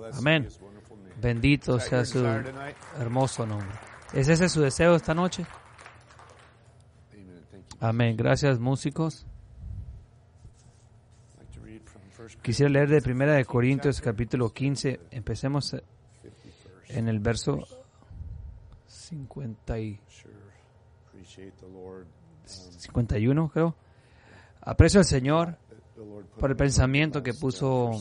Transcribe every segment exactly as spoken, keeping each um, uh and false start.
Amén. Bendito sea su hermoso nombre. ¿Es ese su deseo esta noche? Amén. Gracias, músicos. Quisiera leer de Primera de Corintios, capítulo quince. Empecemos en el verso cincuenta y, cincuenta y uno, creo. Aprecio al Señor por el pensamiento que puso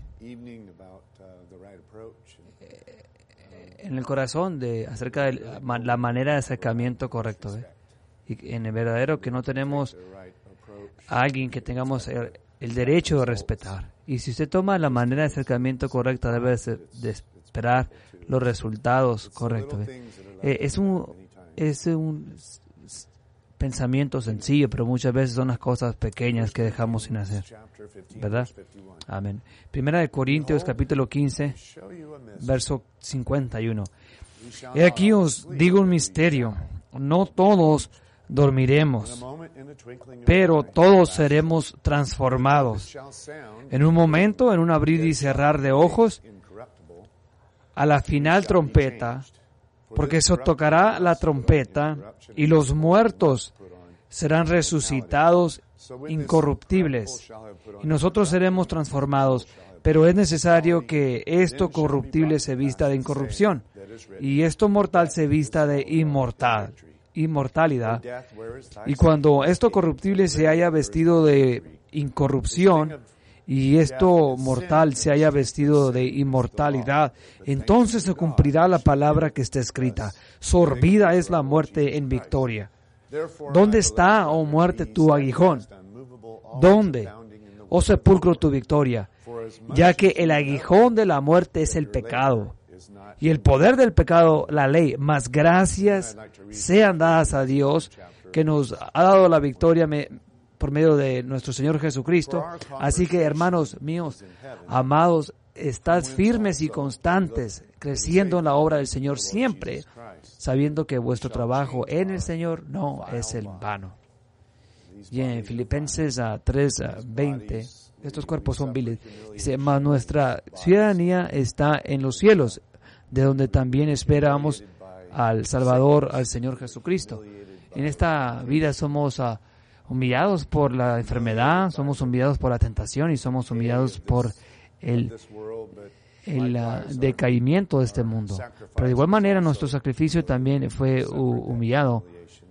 en el corazón de acerca de la manera de acercamiento correcto, ¿eh? Y en el verdadero que no tenemos a alguien que tengamos el, el derecho de respetar. Y si usted toma la manera de acercamiento correcta, debe de, ser, de esperar los resultados correctos, ¿eh? Eh, es un es un pensamiento sencillo, pero muchas veces son las cosas pequeñas que dejamos sin hacer, ¿verdad? Amén. Primera de Corintios, capítulo quince, verso cincuenta y uno. He aquí os digo un misterio, no todos dormiremos, pero todos seremos transformados. En un momento, en un abrir y cerrar de ojos, a la final trompeta, porque se tocará la trompeta y los muertos serán resucitados incorruptibles y nosotros seremos transformados. Pero es necesario que esto corruptible se vista de incorrupción y esto mortal se vista de inmortal, inmortalidad. Y cuando esto corruptible se haya vestido de incorrupción y esto mortal se haya vestido de inmortalidad, entonces se cumplirá la palabra que está escrita: sorbida es la muerte en victoria. ¿Dónde está, oh muerte, tu aguijón? ¿Dónde, oh sepulcro, tu victoria? Ya que el aguijón de la muerte es el pecado, y el poder del pecado, la ley. Mas gracias sean dadas a Dios, que nos ha dado la victoria me, por medio de nuestro Señor Jesucristo. Así que, hermanos míos, amados, estad firmes y constantes, creciendo en la obra del Señor siempre, sabiendo que vuestro trabajo en el Señor no es en vano. Y en Filipenses tres veinte, estos cuerpos son viles. Dice: mas nuestra ciudadanía está en los cielos, de donde también esperamos al Salvador, al Señor Jesucristo. En esta vida somos uh, humillados por la enfermedad, somos humillados por la tentación y somos humillados por el, el uh, decaimiento de este mundo. Pero de igual manera nuestro sacrificio también fue uh, humillado.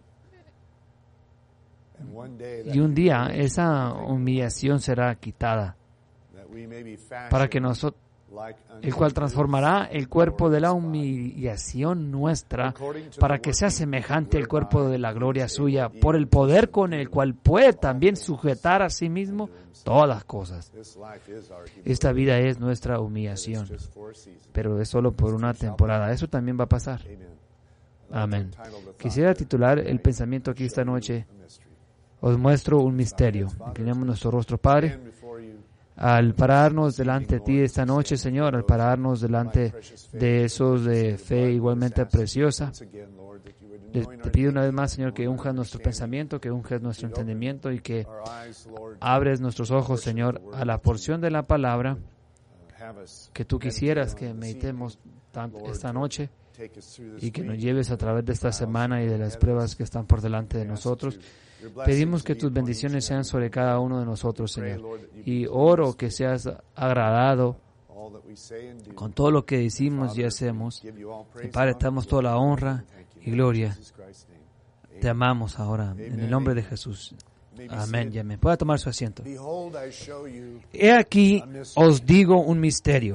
Y un día esa humillación será quitada, para que nosotros, el cual transformará el cuerpo de la humillación nuestra, para que sea semejante al cuerpo de la gloria suya, por el poder con el cual puede también sujetar a sí mismo todas las cosas. Esta vida es nuestra humillación, pero es solo por una temporada. Eso también va a pasar. Amén. Quisiera titular el pensamiento aquí esta noche: os muestro un misterio. Inclinamos nuestro rostro, Padre. Al pararnos delante de ti esta noche, Señor, al pararnos delante de esos de fe igualmente preciosa, te pido una vez más, Señor, que unjas nuestro pensamiento, que unjas nuestro entendimiento y que abres nuestros ojos, Señor, a la porción de la palabra que tú quisieras que meditemos esta noche y que nos lleves a través de esta semana y de las pruebas que están por delante de nosotros. Pedimos que tus bendiciones sean sobre cada uno de nosotros, Señor. Y oro que seas agradado con todo lo que decimos y hacemos. Y Padre, te damos toda la honra y gloria. Te amamos ahora, en el nombre de Jesús. Amén y amén. Pueda tomar su asiento. He aquí, os digo un misterio.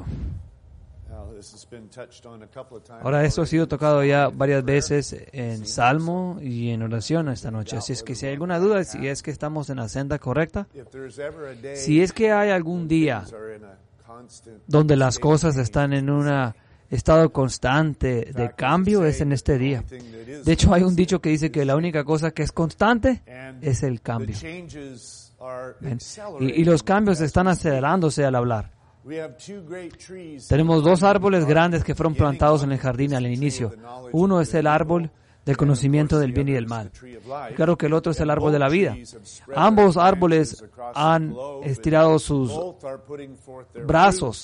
Ahora, esto ha sido tocado ya varias veces en Salmo y en oración esta noche. Así es que si hay alguna duda, si es que estamos en la senda correcta, si es que hay algún día donde las cosas están en un estado constante de cambio, es en este día. De hecho, hay un dicho que dice que la única cosa que es constante es el cambio. Y, y los cambios están acelerándose al hablar. Tenemos dos árboles grandes que fueron plantados en el jardín al inicio. Uno es el árbol del conocimiento del bien y del mal. Y claro que el otro es el árbol de la vida. Ambos árboles han estirado sus brazos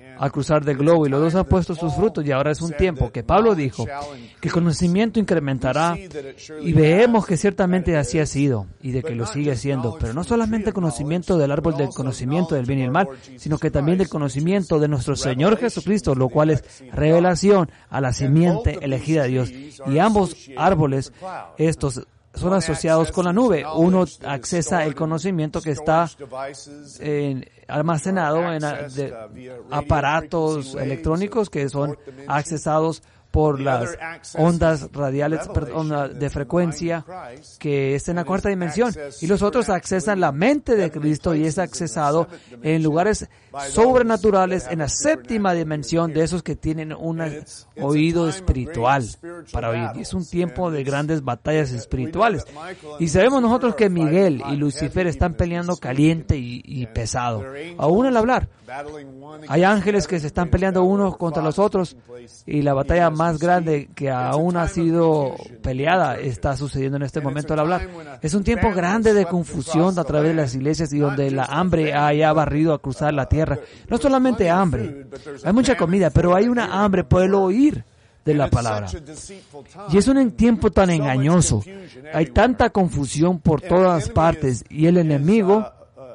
al cruzar del globo, y los dos han puesto sus frutos, y ahora es un tiempo que Pablo dijo que el conocimiento incrementará, y vemos que ciertamente así ha sido y de que lo sigue siendo, pero no solamente conocimiento del árbol del conocimiento del bien y el mal, sino que también del conocimiento de nuestro Señor Jesucristo, lo cual es revelación a la simiente elegida de Dios. Y ambos árboles, estos son asociados con la nube. Uno accesa el conocimiento que está en, almacenado en a, de, aparatos electrónicos que son accesados por las ondas radiales perdón, de frecuencia que es en la cuarta dimensión. Y los otros accesan la mente de Cristo y es accesado en lugares sobrenaturales en la séptima dimensión de esos que tienen un oído espiritual para oír. Y es un tiempo de grandes batallas espirituales. Y sabemos nosotros que Miguel y Lucifer están peleando caliente y, y pesado. Aún al hablar, hay ángeles que se están peleando unos contra los otros, y la batalla más grande que aún ha sido peleada está sucediendo en este momento al hablar. Es un tiempo grande de confusión a través de las iglesias y donde la hambre haya barrido a cruzar la tierra. No solamente hambre, hay mucha comida, pero hay una hambre por el oír de la palabra. Y es un tiempo tan engañoso. Hay tanta confusión por todas partes, y el enemigo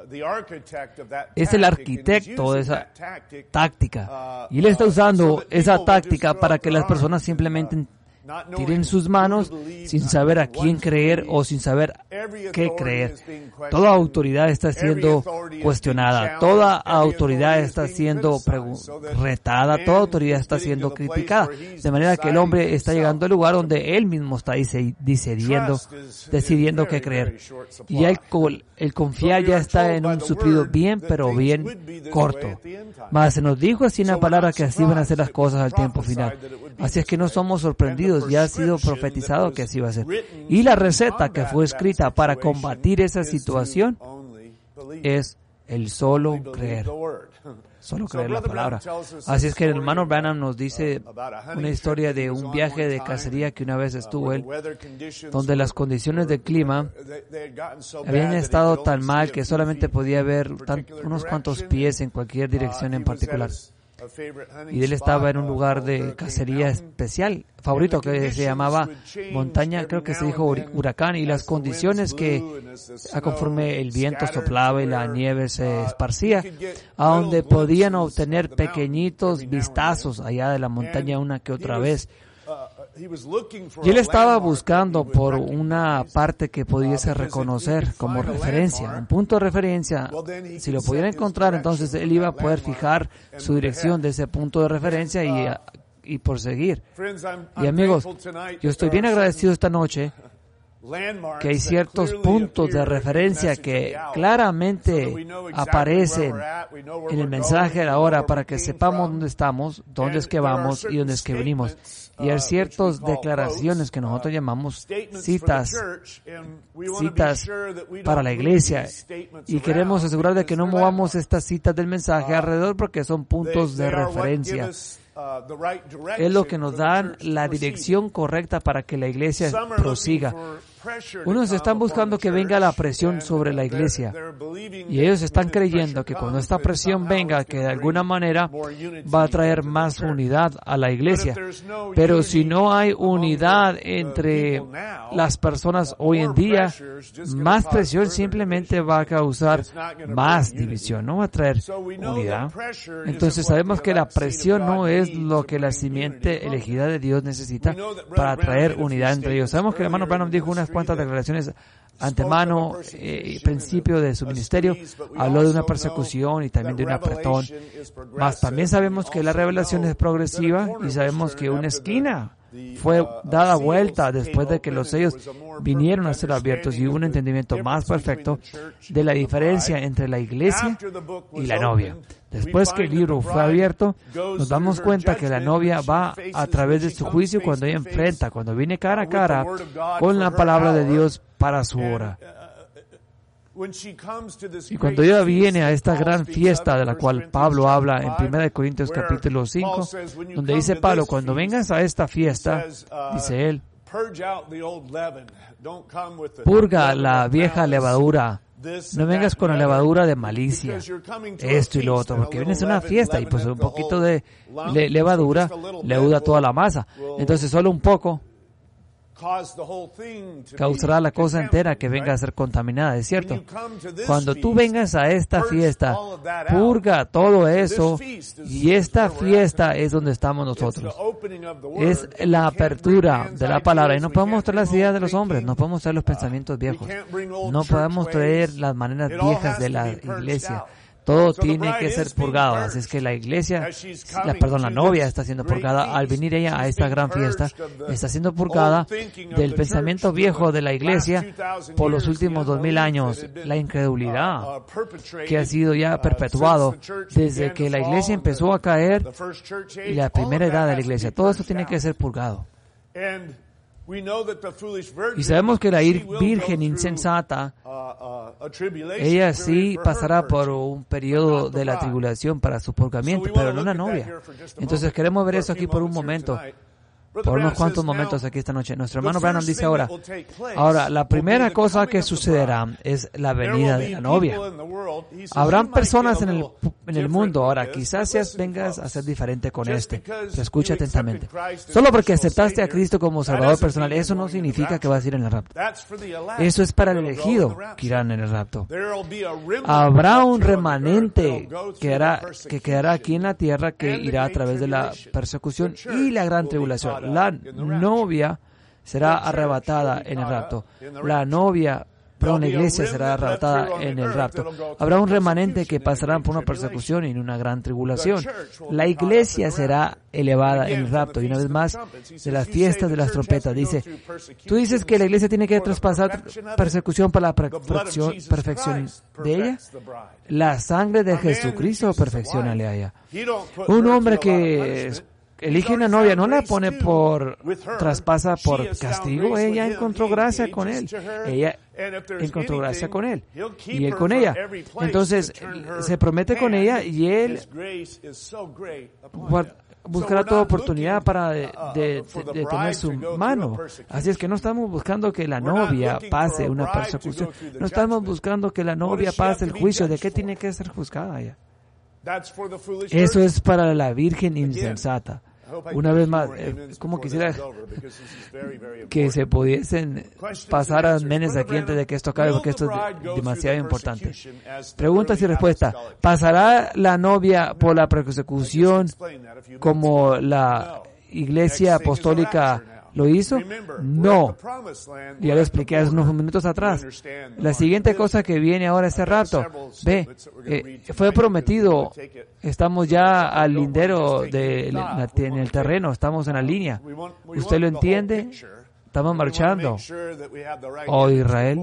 es el arquitecto de esa táctica, y él está usando esa táctica para que las personas simplemente tiren sus manos sin saber a quién creer o sin saber qué creer. Toda autoridad está siendo cuestionada, toda autoridad está siendo retada, toda autoridad está siendo criticada, de manera que el hombre está llegando al lugar donde él mismo está decidiendo, decidiendo qué creer. Y el, el confiar ya está en un suplido bien, pero bien corto. Mas se nos dijo así en la palabra que así van a ser las cosas al tiempo final. Así es que no somos sorprendidos, ya ha sido profetizado que así va a ser. Y la receta que fue escrita para combatir esa situación es el solo creer. Solo creer la palabra. Así es que el hermano Branham nos dice una historia de un viaje de cacería que una vez estuvo él, donde las condiciones del clima habían estado tan mal que solamente podía ver tan, unos cuantos pies en cualquier dirección en particular. Y él estaba en un lugar de cacería especial, favorito, que se llamaba montaña, creo que se dijo huracán, y las condiciones que, a conforme el viento soplaba y la nieve se esparcía, a donde podían obtener pequeñitos vistazos allá de la montaña una que otra vez. Y él estaba buscando por una parte que pudiese reconocer como referencia, un punto de referencia. Si lo pudiera encontrar, entonces él iba a poder fijar su dirección de ese punto de referencia y, y proseguir. Y amigos, yo estoy bien agradecido esta noche que hay ciertos puntos de referencia que claramente aparecen en el mensaje de la hora para que sepamos dónde estamos, dónde es que vamos y dónde es que venimos. Y hay ciertas declaraciones que nosotros llamamos citas, citas para la iglesia, y queremos asegurar de que no movamos estas citas del mensaje alrededor porque son puntos de referencia. Es lo que nos dan la dirección correcta para que la iglesia prosiga. Unos están buscando que venga la presión sobre la iglesia, y ellos están creyendo que cuando esta presión venga, que de alguna manera va a traer más unidad a la iglesia. Pero si no hay unidad entre las personas hoy en día, más presión simplemente va a causar más división, no va a traer unidad. Entonces sabemos que la presión no es lo que la simiente elegida de Dios necesita para traer unidad entre ellos. Sabemos que el hermano Branham dijo unas cuantas declaraciones antemano, eh, principio de su ministerio, habló de una persecución y también de un apretón. Mas también sabemos que la revelación es progresiva, y sabemos que una esquina fue dada vuelta después de que los sellos vinieron a ser abiertos, y hubo un entendimiento más perfecto de la diferencia entre la iglesia y la novia. Después que el libro fue abierto, nos damos cuenta que la novia va a través de su juicio cuando ella enfrenta, cuando viene cara a cara con la palabra de Dios para su hora. Y cuando ella viene a esta gran fiesta de la cual Pablo habla en primera de Corintios capítulo cinco, donde dice Pablo, cuando vengas a esta fiesta, dice él, purga la vieja levadura No vengas con la levadura de malicia, esto y lo otro, porque vienes a una fiesta y pues un poquito de le levadura leuda toda la masa. Entonces solo un poco causará la cosa entera que venga a ser contaminada, ¿es cierto? Cuando tú vengas a esta fiesta, purga todo eso, y esta fiesta es donde estamos nosotros. Es la apertura de la palabra, y no podemos traer las ideas de los hombres, no podemos traer los pensamientos viejos, no podemos traer las maneras viejas de la iglesia. Todo tiene que ser purgado, así es que la iglesia, la, perdón, la novia está siendo purgada. Al venir ella a esta gran fiesta, está siendo purgada del pensamiento viejo de la iglesia por los últimos dos mil años, la incredulidad que ha sido ya perpetuado desde que la iglesia empezó a caer y la primera edad de la iglesia. Todo eso tiene que ser purgado. Y sabemos que la virgen insensata, ella sí pasará por un periodo de la tribulación para su purgamiento, pero no la novia. Entonces queremos ver eso aquí por un momento, por unos cuantos momentos aquí esta noche. Nuestro hermano Branham dice ahora, ahora, la primera cosa que sucederá es la venida de la novia. Habrán personas en el, en el mundo, ahora, quizás seas, vengas a ser diferente con este, pero escucha atentamente. Solo porque aceptaste a Cristo como Salvador personal, eso no significa que vas a ir en el rapto. Eso es para el elegido que irán en el rapto. Habrá un remanente que, hará, que quedará aquí en la tierra que irá a través de la persecución y la gran tribulación. La novia será arrebatada en el rapto. La novia, perdón, la iglesia será arrebatada en el rapto. Habrá un remanente que pasará por una persecución y en una gran tribulación. La iglesia será elevada en el rapto. Y una vez más, de las fiestas de las trompetas, dice, tú dices que la iglesia tiene que traspasar persecución para la perfección, perfección de ella. La sangre de Jesucristo perfeccionale a ella. Un hombre que elige una novia, no la pone por, traspasa por castigo. Ella encontró gracia con él. Ella encontró gracia con él. Y él con ella. Entonces, se promete con ella y él buscará toda oportunidad para de, de, de, de tener su mano. Así es que no estamos buscando que la novia pase una persecución. No estamos buscando que la novia pase el juicio. ¿De qué tiene que ser juzgada ella? Eso es para la virgen insensata. Una vez más, eh, como quisiera que se pudiesen pasar a menes aquí antes de que esto acabe, porque esto es de, demasiado importante. Preguntas y respuestas. ¿Pasará la novia por la persecución como la iglesia apostólica lo hizo? No. Ya lo expliqué hace unos minutos atrás. La siguiente cosa que viene ahora es el rapto. Ve, eh, fue prometido. Estamos ya al lindero de, en el terreno. Estamos en la línea. ¿Usted lo entiende? Estamos marchando. Oh, Israel.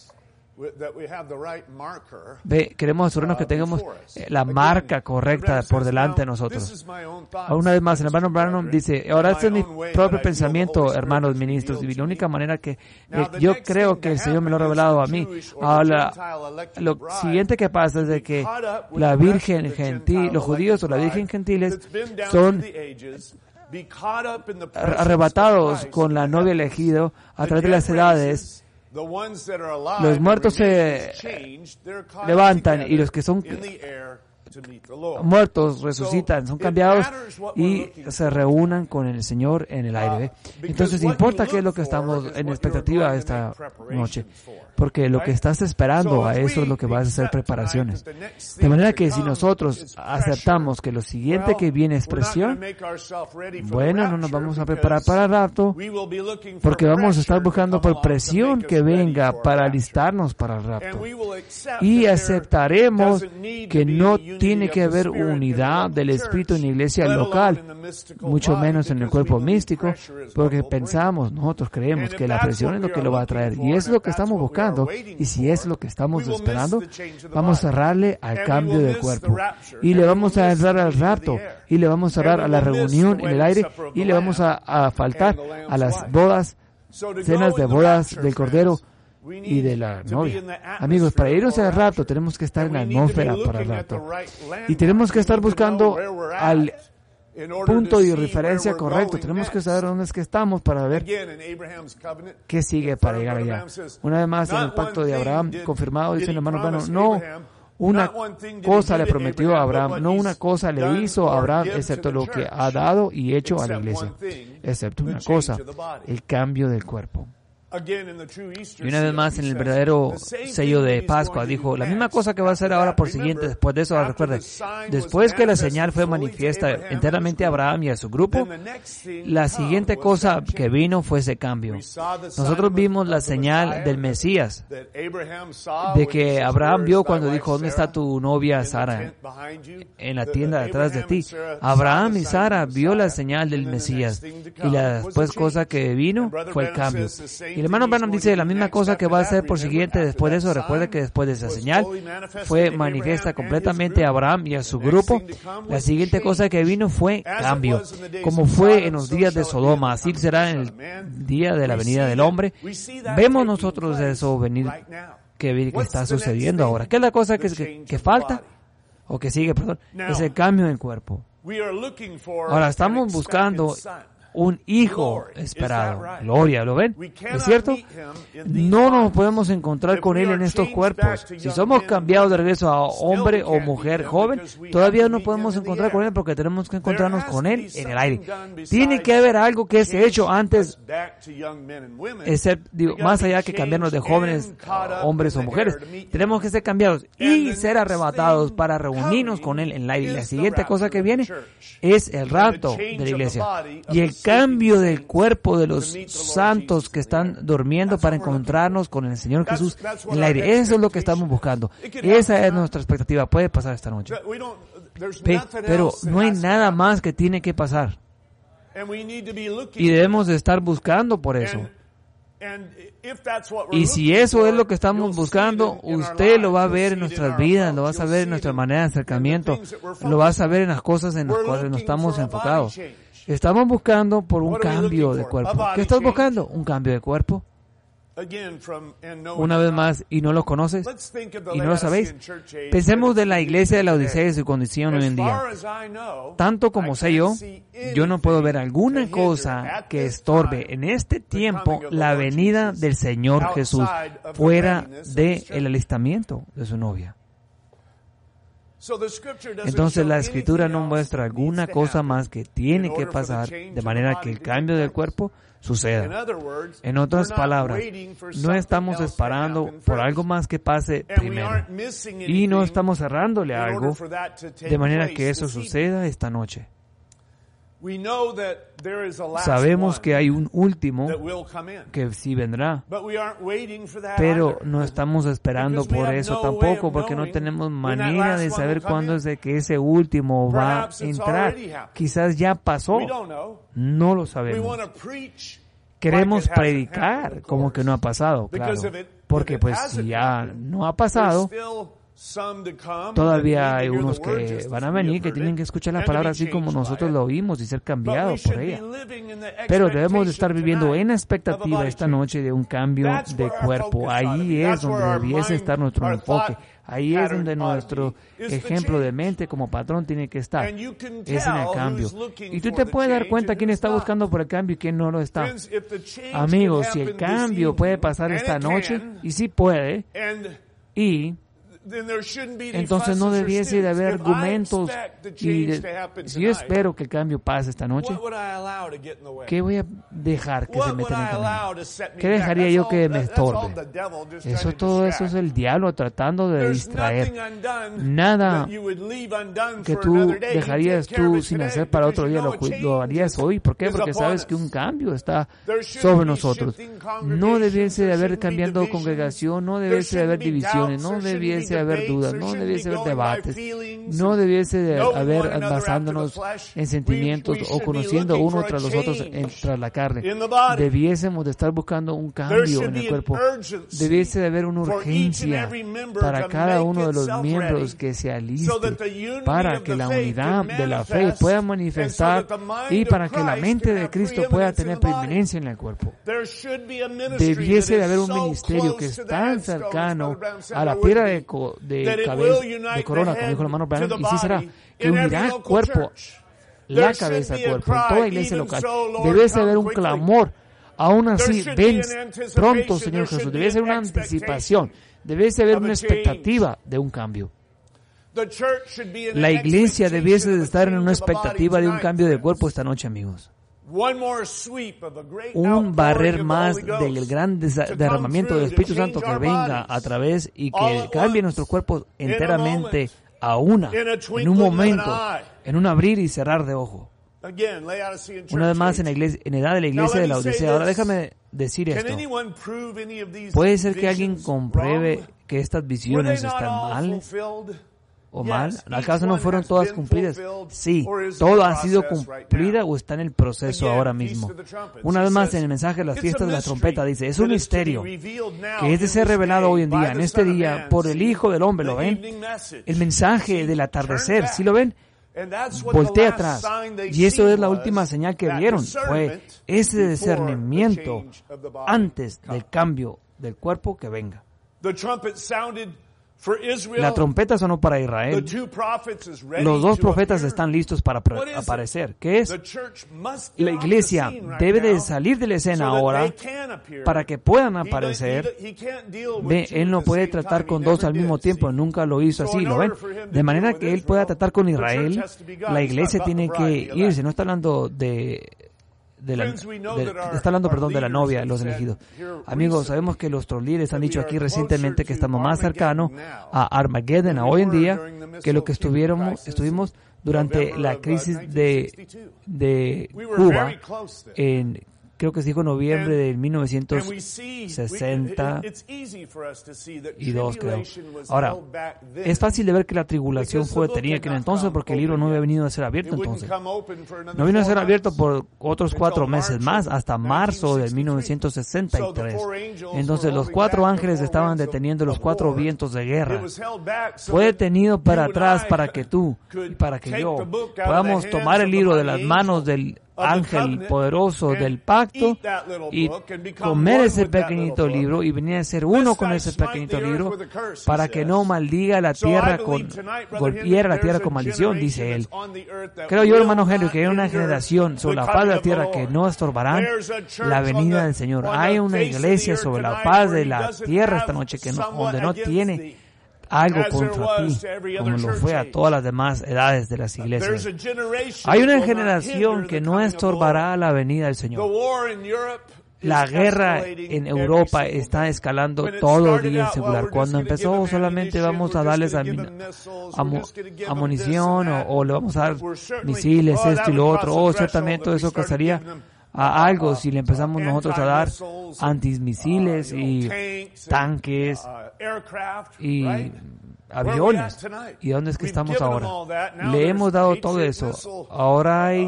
Ve, queremos asegurarnos que tengamos la marca correcta por delante de nosotros. Una vez más, el hermano Branham dice, ahora este es mi propio pensamiento, hermanos ministros, y la única manera que eh, yo creo que el Señor me lo ha revelado a mí. Ahora, lo siguiente que pasa es de que la Virgen gentil, los judíos o la Virgen gentiles son arrebatados con la novia elegido a través de las edades. Los muertos se levantan y los que son muertos resucitan, son cambiados y se reúnan con el Señor en el aire. Entonces, importa qué es lo que estamos en expectativa esta noche, porque lo que estás esperando a eso es lo que vas a hacer preparaciones. De manera que si nosotros aceptamos que lo siguiente que viene es presión, bueno, no nos vamos a preparar para el rapto, porque vamos a estar buscando por presión que venga para alistarnos para el rapto. Y aceptaremos que no tiene que haber unidad del Espíritu en la iglesia local, mucho menos en el cuerpo místico, porque pensamos, nosotros creemos que la presión es lo que lo va a traer, y es lo que estamos buscando, y si es lo que estamos esperando, vamos a cerrarle al cambio de cuerpo, y le vamos a cerrar al rapto, y le vamos a cerrar a la reunión en el aire, y le vamos a, a faltar a las bodas, cenas de bodas del Cordero y de la novia. Amigos, para irnos al rapto tenemos que estar en la atmósfera para el rapto. Y tenemos que estar buscando al punto de referencia correcto. Tenemos que saber dónde es que estamos para ver qué sigue para llegar allá. Una vez más, en el pacto de Abraham, confirmado, dice el hermano Branham, no una cosa le prometió a Abraham, no una cosa le hizo a Abraham, excepto lo que ha dado y hecho a la iglesia, excepto una cosa, el cambio del cuerpo. Y una vez más, en el verdadero sello de Pascua, dijo, la misma cosa que va a hacer ahora por siguiente, después de eso, recuerde, después que la señal fue manifiesta enteramente a Abraham y a su grupo, la siguiente cosa que vino fue ese cambio. Nosotros vimos la señal del Mesías, de que Abraham vio cuando dijo, ¿dónde está tu novia Sara? En la tienda detrás de ti. Abraham y Sara vio la señal del Mesías, y la después cosa que vino fue el cambio. Y el hermano Branham dice la misma cosa que va a hacer por siguiente después de eso. Recuerde que después de esa señal fue manifiesta completamente a Abraham y a su grupo. La siguiente cosa que vino fue cambio. Como fue en los días de Sodoma, así será en el día de la venida del hombre. Vemos nosotros eso venir, que, que está sucediendo ahora. ¿Qué es la cosa que, que, que falta? O que sigue, perdón. Es el cambio en el cuerpo. Ahora estamos buscando un hijo esperado. Gloria, ¿lo ven? ¿Es cierto? No nos podemos encontrar con él en estos cuerpos. Si somos cambiados de regreso a hombre o mujer joven, todavía no podemos encontrar con él porque tenemos que encontrarnos con él en el aire. Tiene que haber algo que es hecho antes, excepto, digo, más allá que cambiarnos de jóvenes, hombres o mujeres. Tenemos que ser cambiados y ser arrebatados para reunirnos con él en el aire. La siguiente cosa que viene es el rapto de la iglesia y el cambio del cuerpo de los santos que están durmiendo para encontrarnos con el Señor Jesús en el aire. Eso es lo que estamos buscando. Esa es nuestra expectativa. Puede pasar esta noche. Pero no hay nada más que tiene que pasar. Y debemos de estar buscando por eso. Y si eso es lo que estamos buscando, usted lo va a ver en nuestras vidas, lo va a saber en nuestra manera de acercamiento, lo va a saber en las cosas en las cuales nos estamos enfocados. Estamos buscando por un cambio de cuerpo. ¿Qué estás buscando? Un cambio de cuerpo. Una vez más, ¿y no lo conoces? ¿Y no lo sabéis? Pensemos de la iglesia de la Odisea y su condición hoy en día. Tanto como sé yo, yo no puedo ver alguna cosa que estorbe en este tiempo la venida del Señor Jesús fuera del alistamiento de su novia. Entonces la Escritura no muestra alguna cosa más que tiene que pasar de manera que el cambio del cuerpo suceda. En otras palabras, no estamos esperando por algo más que pase primero y no estamos cerrándole algo de manera que eso suceda esta noche. Sabemos que hay un último que sí vendrá, pero no estamos esperando por eso tampoco, porque no tenemos manera de saber cuándo es de que ese último va a entrar. Quizás ya pasó, no lo sabemos. Queremos predicar como que no ha pasado, claro, porque pues si ya no ha pasado, todavía hay unos que van a venir que tienen que escuchar la palabra así como nosotros lo oímos y ser cambiados por ella. Pero debemos de estar viviendo en expectativa esta noche de un cambio de cuerpo. Ahí es donde debiese estar nuestro enfoque. Ahí es donde nuestro ejemplo de mente como patrón tiene que estar. Es en el cambio. Y tú te puedes dar cuenta quién está buscando por el cambio y quién no lo está. Amigos, si el cambio puede pasar esta noche, y sí puede, y entonces no debiese de haber argumentos y de, si yo espero que el cambio pase esta noche, ¿qué voy a dejar que se meta en el camino? ¿Qué dejaría yo que me estorbe? Eso, todo eso es el diablo tratando de distraer. Nada que tú dejarías tú sin hacer para otro día lo, lo harías hoy. ¿Por qué? Porque sabes que un cambio está sobre nosotros. No debiese de haber cambiando congregación, no debiese de haber divisiones, no debiese de haber dudas, no debiese de haber debates, no debiese de haber basándonos en sentimientos o conociendo uno tras los otros en, tras la carne. Debiésemos de estar buscando un cambio en el cuerpo. Debiese de haber una urgencia para cada uno de los miembros que se aliste para que la unidad de la fe pueda manifestar y para que la mente de Cristo pueda tener preeminencia en el cuerpo. Debiese de haber un ministerio que es tan cercano a la piedra de, co de cabeza, de corona, como dijo el hermano Branham, y sí será, que unirá el cuerpo la cabeza del cuerpo, en toda iglesia local. Debe haber un clamor. Aún así, ven pronto, Señor Jesús. Debe ser una anticipación. Debe haber una expectativa de un cambio. La iglesia debiese de estar en una expectativa de un cambio de cuerpo esta noche, amigos. Un barrer más del gran derramamiento del Espíritu Santo que venga a través y que cambie nuestros cuerpos enteramente a una, en un momento, en un abrir y cerrar de ojo. Una vez más en la iglesia, en edad de la iglesia de la Odisea. Ahora déjame decir esto. ¿Puede ser que alguien compruebe que estas visiones están mal o mal? ¿Acaso no fueron todas cumplidas? Sí, todo ha sido cumplida o está en el proceso ahora mismo. Una vez más en el mensaje de las fiestas de la trompeta dice, es un misterio que es de ser revelado hoy en día, en este día, por el Hijo del Hombre. ¿Lo ven? El mensaje del atardecer, ¿sí lo ven? Voltea atrás. Y eso es la última señal que vieron. Fue ese discernimiento antes del cambio del cuerpo que venga. La trompeta sonó para Israel. Los dos profetas están listos para aparecer. ¿Qué es? La iglesia debe de salir de la escena ahora para que puedan aparecer. Ve, Él no puede tratar con dos al mismo tiempo. Nunca lo hizo así, ¿lo ven? De manera que Él pueda tratar con Israel, la iglesia tiene que irse. No está hablando de... De la, de, está hablando, perdón, de la novia, los elegidos. Amigos, sabemos que nuestros líderes han dicho aquí recientemente que estamos más cercanos a Armageddon a hoy en día que lo que estuvimos, estuvimos durante la crisis de, de Cuba en, creo que se dijo noviembre de mil novecientos sesenta y dos, creo. Ahora, es fácil de ver que la tribulación fue detenida en entonces porque el libro no había venido a ser abierto entonces. No vino a ser abierto por otros cuatro meses más, hasta marzo de mil novecientos sesenta y tres. Entonces los cuatro ángeles estaban deteniendo los cuatro vientos de guerra. Fue detenido para atrás para que tú y para que yo podamos tomar el libro de las manos del ángel poderoso del pacto y comer ese pequeñito libro y venir a ser uno con ese pequeñito libro para que no maldiga la tierra con, golpeara la tierra con maldición, dice él. Creo yo, hermano Henry, que hay una generación sobre la paz de la tierra que no estorbarán la venida del Señor. Hay una iglesia sobre la paz de la tierra esta noche que no, donde no tiene algo contra ti, como lo fue a todas las demás edades de las iglesias. Hay una generación que no estorbará la venida del Señor. La guerra en Europa está escalando todo el día secular. Cuando empezó solamente vamos a darles amunición o, o le vamos a dar misiles, esto y lo otro. O ciertamente eso causaría a algo si le empezamos nosotros a dar antimisiles y tanques y aviones. ¿Y dónde es que estamos ahora? Le hemos dado todo eso. Ahora hay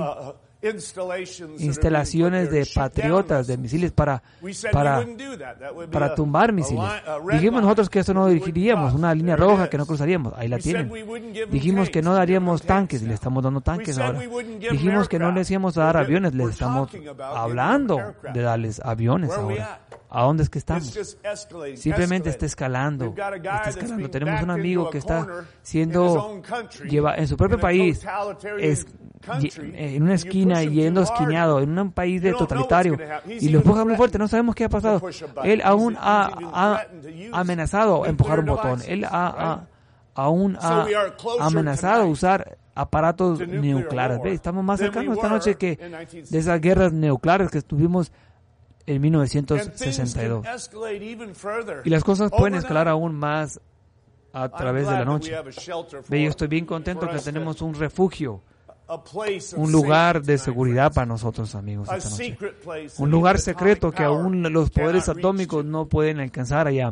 instalaciones de patriotas, de misiles para, para, para tumbar misiles. Dijimos nosotros que eso no dirigiríamos, una línea roja que no cruzaríamos. Ahí la tienen. Dijimos que no daríamos tanques y le estamos dando tanques ahora. Dijimos que no les íbamos a dar aviones, les estamos hablando de darles aviones ahora. ¿A dónde es que estamos? Simplemente está escalando, está escalando. Tenemos un amigo que está siendo lleva en su propio país, es, en una esquina, yendo esquineado, en un país de totalitario, y lo empuja muy fuerte. No sabemos qué ha pasado. Él aún ha, ha amenazado a empujar un botón. Él ha, ha, aún ha amenazado a usar aparatos nucleares. ¿Ve? Estamos más cercanos esta noche que de esas guerras nucleares que estuvimos en mil novecientos sesenta y dos. Y las cosas pueden escalar aún más a través de la noche. Ve, yo estoy bien contento que tenemos un refugio, un lugar de seguridad para nosotros, amigos, esta noche. Un lugar secreto que aún los poderes atómicos no pueden alcanzar allá.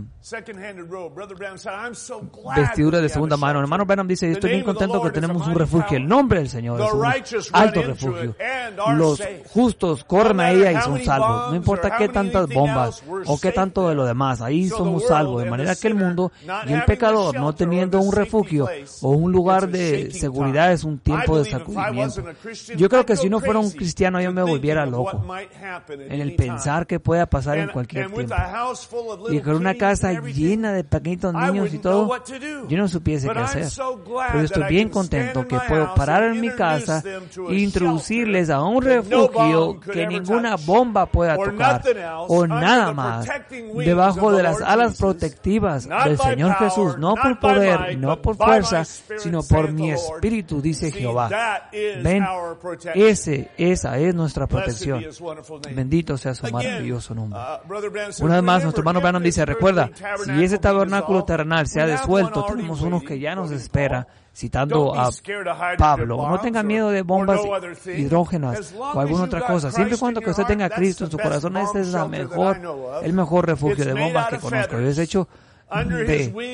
Vestidura de segunda mano. El hermano Branham dice, estoy bien contento que tenemos un refugio. El nombre del Señor es un alto refugio. Los justos corren a ella y son salvos. No importa qué tantas bombas o qué tanto de lo demás. Ahí somos salvos. De manera que el mundo y el pecador, no teniendo un refugio o un lugar de seguridad, es un tiempo de sacudir. sufrimiento. Yo creo que si no fuera un cristiano yo me volviera loco en el pensar que pueda pasar en cualquier tiempo. Y con una casa llena de pequeñitos niños y todo, yo no supiese qué hacer. Pero yo estoy bien contento que puedo parar en mi casa e introducirles a un refugio que ninguna bomba pueda tocar o nada más, debajo de las alas protectivas del Señor Jesús, no por poder, no por fuerza, sino por mi espíritu, dice Jehová. Ven, ese, esa es nuestra protección. Bendito sea su maravilloso nombre. Una vez más, nuestro hermano Branham dice, recuerda, si ese tabernáculo terrenal se ha disuelto, tenemos unos que ya nos espera, citando a Pablo. No tenga miedo de bombas hidrógenas o alguna otra cosa. Siempre y cuando que usted tenga a Cristo en su corazón, este es la mejor, el mejor refugio de bombas que conozco. Es hecho de,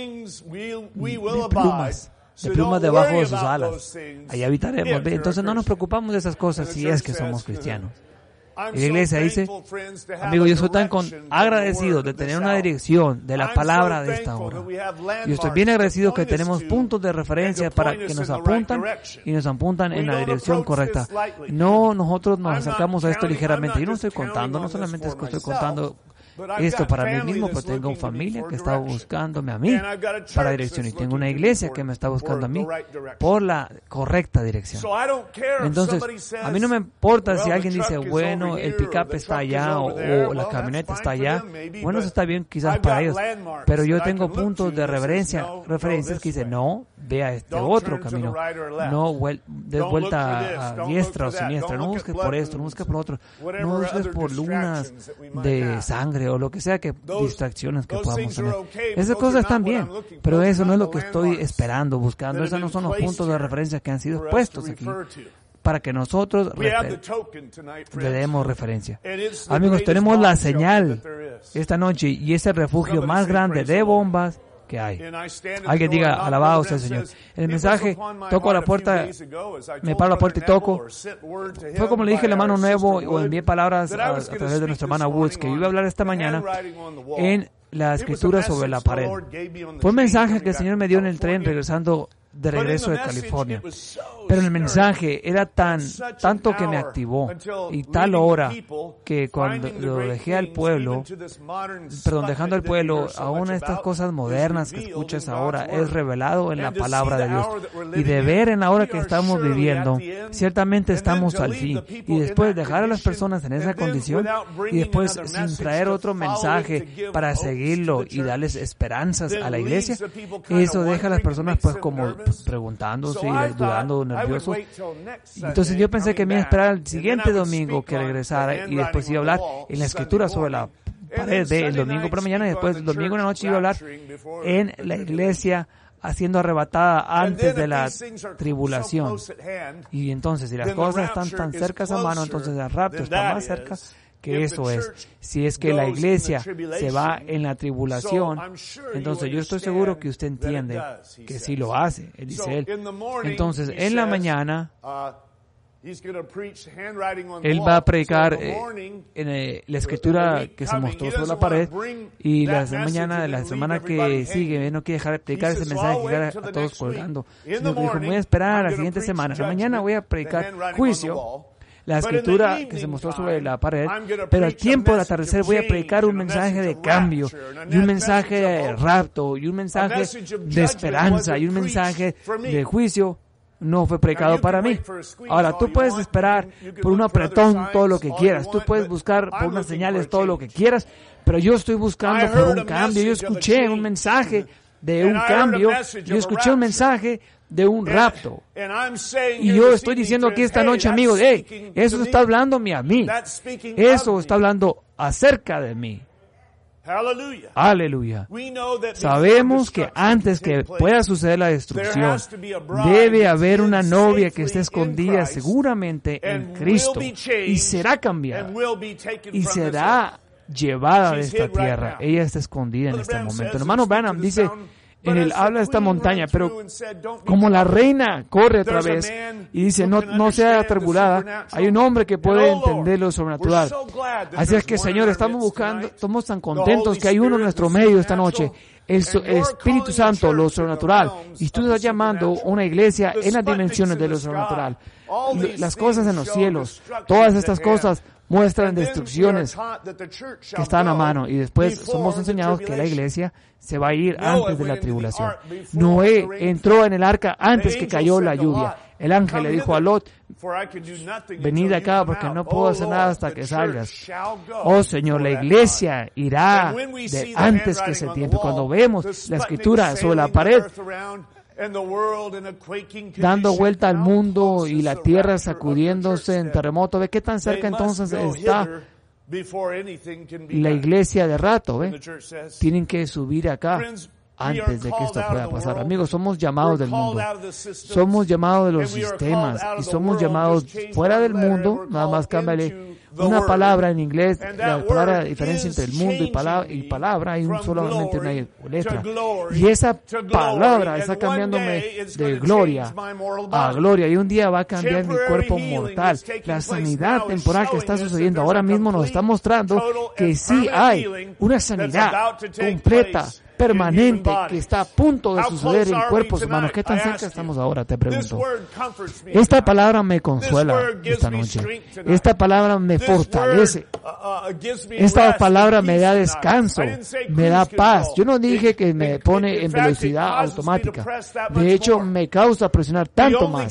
de plumas. De plumas debajo de sus alas. Ahí habitaremos. Entonces no nos preocupamos de esas cosas si es que somos cristianos. Y la iglesia dice, amigo, yo soy tan con, agradecido de tener una dirección de la palabra de esta hora. Yo estoy bien agradecido que tenemos puntos de referencia para que nos apuntan y nos apuntan en la dirección correcta. No, nosotros nos acercamos a esto ligeramente. Yo no estoy contando, no solamente es que estoy contando esto para mí mismo, pero tengo una familia que está buscándome a mí para dirección y tengo una iglesia que me está buscando a mí por la correcta dirección. Entonces, a mí no me importa si alguien dice, bueno, el pick-up está allá o, o la camioneta está allá. Bueno, eso está bien quizás para ellos, pero yo tengo puntos de referencia, referencias que dicen, no, vea este otro camino, no des vuelta a diestra o siniestra, no busques por esto, no busques por otro, no busques por lunas de sangre o lo que sea, que distracciones que podamos tener. Esas cosas están bien, pero eso no es lo que estoy esperando, buscando. Esos no son los puntos de referencia que han sido puestos aquí para que nosotros refer- le demos referencia. Amigos, tenemos la señal esta noche y es el refugio más grande de bombas que hay. Alguien diga, alabado sea el Señor. En el mensaje, toco a la puerta, me paro a la puerta y toco. Fue como le dije al hermano Nuevo, o envié palabras a, a través de nuestra hermana Woods, que iba a hablar esta mañana en la escritura sobre la pared. Fue un mensaje que el Señor me dio en el tren regresando de regreso de California. Pero el mensaje era tan, tanto que me activó y tal hora que cuando lo dejé al pueblo, perdón, dejando al pueblo, aún estas cosas modernas que escuchas ahora es revelado en la palabra de Dios. Y de ver en la hora que estamos viviendo, ciertamente estamos al fin. Y después dejar a las personas en esa condición y después sin traer otro mensaje para seguirlo y darles esperanzas a la iglesia, eso deja a las personas pues como preguntándose y dudando, nerviosos. Entonces yo pensé que me iba a esperar el siguiente domingo que regresara y después iba a hablar en la escritura sobre la pared del domingo por la mañana y después el domingo en la noche iba a hablar en la iglesia siendo arrebatada antes de la tribulación. Y entonces si las cosas están tan cercas a mano, entonces el rapto está más cerca. Que eso es, si es que la iglesia se va en la tribulación, entonces yo estoy seguro que usted entiende que sí lo hace, él dice él. Entonces, en la mañana, él va a predicar eh, en eh, la escritura que se mostró sobre la pared y la mañana de la semana que sigue, él no quiere dejar de predicar ese mensaje que queda a todos colgando, sino que dijo, voy a esperar a la siguiente semana, la mañana voy a predicar juicio, la escritura que se mostró sobre la pared, pero al tiempo del atardecer voy a predicar un mensaje de cambio, y un mensaje de rapto, y un mensaje de esperanza, y un mensaje de juicio. No fue predicado para mí. Ahora, tú puedes esperar por un apretón todo lo que quieras, tú puedes buscar por unas señales todo lo que quieras, pero yo estoy buscando por un cambio. Yo escuché un mensaje de un cambio, yo escuché un mensaje de un rapto. Y yo estoy diciendo aquí esta noche, amigos, hey, eso está hablándome a mí. Eso está hablando acerca de mí. Aleluya. Sabemos que antes que pueda suceder la destrucción, debe haber una novia que esté escondida seguramente en Cristo y será cambiada y será llevada de esta tierra. Ella está escondida en este momento. El hermano Branham dice, en el habla de esta montaña, pero como la reina corre otra vez y dice, no, no sea atribulada, hay un hombre que puede entender lo sobrenatural. Así es que, Señor, estamos buscando, estamos tan contentos que hay uno en nuestro medio esta noche. el, el Espíritu Santo, lo sobrenatural, y tú estás llamando una iglesia en las dimensiones de lo sobrenatural. Las cosas en los cielos, todas estas cosas muestran destrucciones que están a mano, y después somos enseñados que la iglesia se va a ir antes de la tribulación. Noé entró en el arca antes que cayó la lluvia. El ángel le dijo a Lot, venid acá porque no puedo hacer nada hasta que salgas. Oh Señor, la iglesia irá de antes que ese tiempo. Cuando vemos la escritura sobre la pared, dando vuelta al mundo y la tierra sacudiéndose en terremoto, ¿ve qué tan cerca entonces está la iglesia de rato? ¿Ve? Tienen que subir acá antes de que esto pueda pasar. Amigos, somos llamados del mundo. Somos llamados de los sistemas y somos llamados fuera del mundo. Nada más cámbiale una palabra en inglés, la palabra, la diferencia entre el mundo y palabra, y palabra hay un, solamente una letra. Y esa palabra está cambiándome de gloria a gloria. Y un día va a cambiar mi cuerpo mortal. La sanidad temporal que está sucediendo ahora mismo nos está mostrando que sí hay una sanidad completa, permanente, que está a punto de suceder en cuerpos humanos. ¿Qué tan cerca estamos ahora? Te pregunto. Esta palabra me consuela esta noche. Esta palabra me fortalece. Esta palabra me da descanso, me da paz. Yo no dije que me pone en velocidad automática. De hecho, me causa presionar tanto más.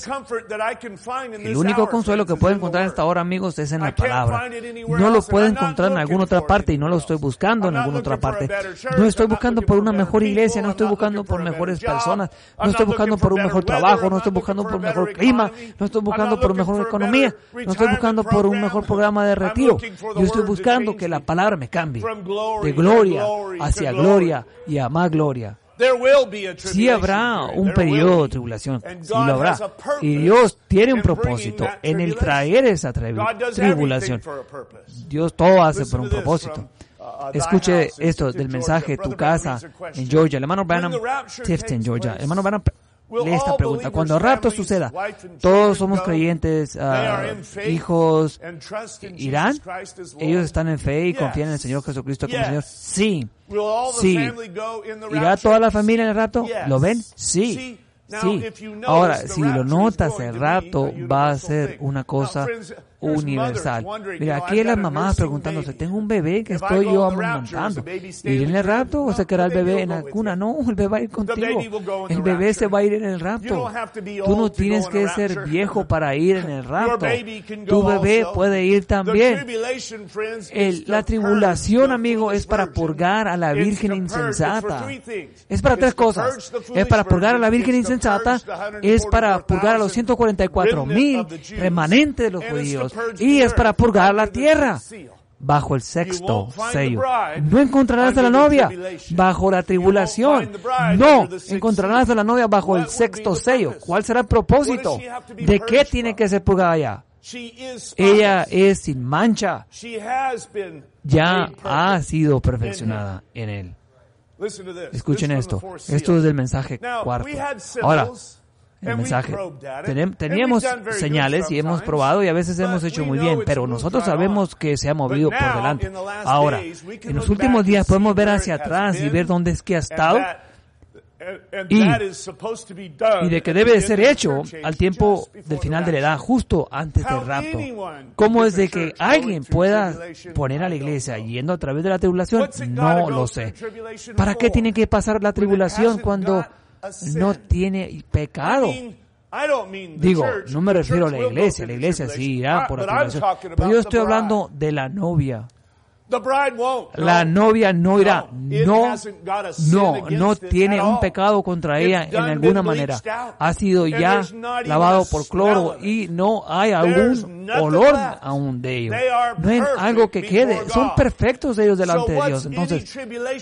El único consuelo que puedo encontrar en esta hora, amigos, es en la palabra. No lo puedo encontrar en alguna otra parte y no lo estoy buscando en alguna otra parte. No estoy buscando por una mejor iglesia, no estoy buscando por mejores personas, no estoy buscando por un mejor trabajo, no estoy buscando por un mejor clima, no estoy buscando por una mejor economía, no estoy buscando por un mejor programa de retiro. Yo estoy buscando que la palabra me cambie de gloria hacia gloria y a más gloria. Sí habrá un periodo de tribulación, sí lo habrá. Y Dios tiene un propósito en el traer esa tribulación. Dios todo hace por un propósito. Escuche esto del mensaje Tu Casa en Georgia. El hermano Branham, Tifton, Georgia. El hermano Branham lee esta pregunta. Cuando el rapto suceda, ¿todos somos creyentes, uh, hijos, irán? ¿Ellos están en fe y confían en el Señor Jesucristo como Señor? Sí. Sí. ¿Irá toda la familia en el rapto? ¿Lo ven? Sí. Sí. Ahora, si lo notas, el rapto va a ser una cosa universal. Mira, aquí las mamás preguntándose, tengo un bebé que estoy yo amamantando. ¿Ir en el rapto o se quedará el bebé en la cuna? No, el bebé va a ir contigo. El bebé se va a ir en el rapto. Tú no tienes que ser viejo para ir en el rapto. Tu bebé puede ir también. El, la tribulación, amigo, es para purgar a la virgen insensata. Es para tres cosas. Es para purgar a la virgen insensata, es para purgar a los ciento cuarenta y cuatro mil remanentes de los judíos, y es para purgar la tierra bajo el sexto sello. No encontrarás a la novia bajo la tribulación. No encontrarás a la novia bajo el sexto sello. ¿Cuál será el propósito? ¿De qué tiene que ser purgada ella? Ella es sin mancha. Ya ha sido perfeccionada en él. Escuchen esto. Esto es del mensaje cuarto. Ahora, el mensaje. Tenem, teníamos señales y hemos probado y a veces hemos hecho muy bien, pero nosotros sabemos que se ha movido por delante. Ahora, en los últimos días podemos ver hacia atrás y ver dónde es que ha estado y, y de que debe de ser hecho al tiempo del final de la edad, justo antes del rapto. ¿Cómo es de que alguien pueda poner a la iglesia yendo a través de la tribulación? No lo sé. ¿Para qué tiene que pasar la tribulación cuando no tiene pecado? Digo, no me refiero a la iglesia. La iglesia sí irá por la tribulación. Pero yo estoy hablando de la novia. La novia no irá. No, no, no tiene un pecado contra ella en alguna manera. Ha sido ya lavado por cloro y no hay algún olor aún de ellos. No hay algo que quede. Son perfectos ellos delante de Dios. Entonces,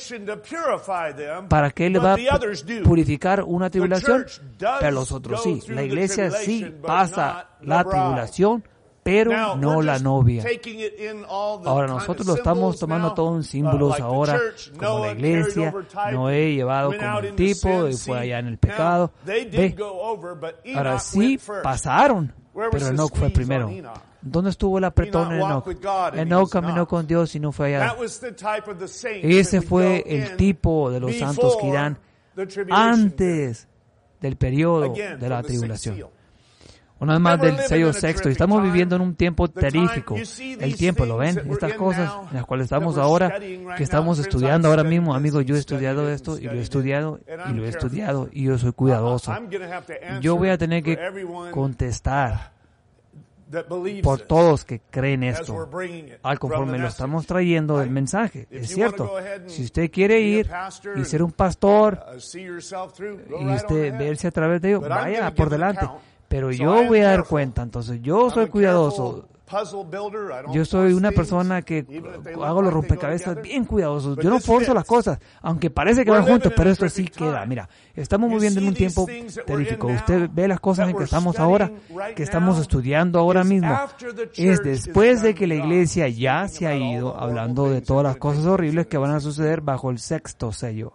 ¿para qué le va a purificar una tribulación? Pero los otros sí. La iglesia sí pasa la tribulación pero no la novia. Ahora nosotros lo estamos tomando todo en símbolos ahora, como la iglesia. Noé llevado como el tipo y fue allá en el pecado. Ve, ahora sí pasaron, pero Enoch fue primero. ¿Dónde estuvo el apretón en Enoch? Enoch caminó con Dios y no fue allá. Ese fue el tipo de los santos que irán antes del periodo de la tribulación. Una vez más del sello sexto. Estamos viviendo en un tiempo terrífico. El tiempo, ¿lo ven? Estas cosas en las cuales estamos ahora, que estamos estudiando ahora mismo. Amigos, yo he estudiado esto y lo he estudiado y lo he estudiado y yo soy cuidadoso. Yo voy a tener que contestar por todos que creen esto, al conforme lo estamos trayendo del mensaje. Es cierto, si usted quiere ir y ser un pastor y usted verse a través de ello, vaya por delante. Pero yo voy a dar cuenta, entonces yo soy cuidadoso. Yo soy una persona que hago los rompecabezas bien cuidadosos. Yo no forzo las cosas, aunque parece que van juntos, pero esto sí queda. Mira, estamos viviendo en un tiempo terrífico. Usted ve las cosas en que estamos ahora, que estamos estudiando ahora mismo. Es después de que la iglesia ya se ha ido hablando de todas las cosas horribles que van a suceder bajo el sexto sello.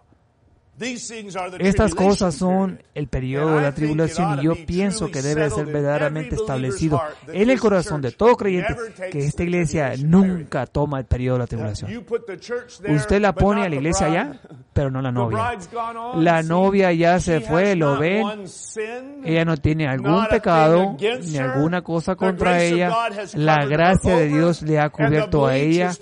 Estas cosas son el periodo de la tribulación y yo pienso que debe ser verdaderamente establecido en el corazón de todo creyente que esta iglesia nunca toma el periodo de la tribulación. Usted la pone a la iglesia allá, pero no la novia. La novia ya se fue, lo ven. Ella no tiene algún pecado ni alguna cosa contra ella. La gracia de Dios le ha cubierto a ella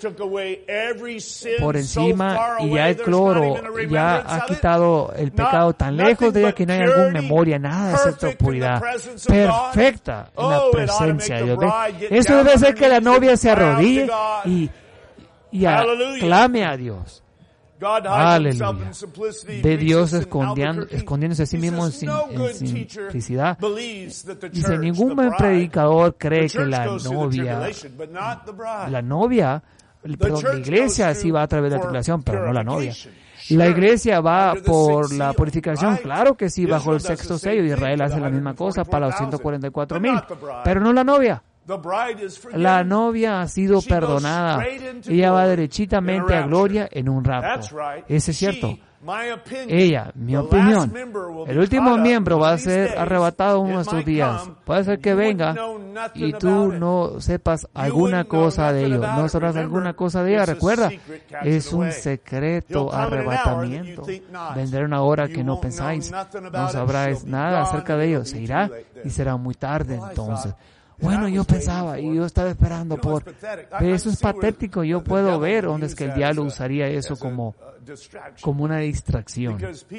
por encima y ya el cloro ya ha quitado el pecado tan lejos de ella que no hay alguna memoria, nada excepto puridad perfecta en la presencia de Dios. ¿Ve? Eso debe ser que la novia se arrodille y, y aclame a Dios. Aleluya. De Dios escondiendo, escondiéndose a sí mismo en, sin, en simplicidad. Dice, ningún buen predicador cree que la novia, la novia, perdón, la iglesia sí va a través de la tribulación, pero no la novia. La iglesia va por la purificación, claro que sí, bajo el sexto sello. Israel hace la misma cosa para los ciento cuarenta y cuatro mil, pero no la novia. La novia ha sido perdonada. Ella va derechitamente a gloria en un rapto. Ese es cierto. Ella, mi opinión, el último miembro va a ser arrebatado uno de estos días. Puede ser que venga y tú no sepas alguna cosa de ello, no sabrás alguna cosa de ella. Recuerda, es un secreto arrebatamiento. Vendrá una hora que no pensáis, no sabráis nada acerca de ello. Se irá y será muy tarde entonces. Bueno, yo pensaba y yo estaba esperando por... Eso es patético. Yo puedo ver dónde es que el diablo usaría eso como, como una distracción.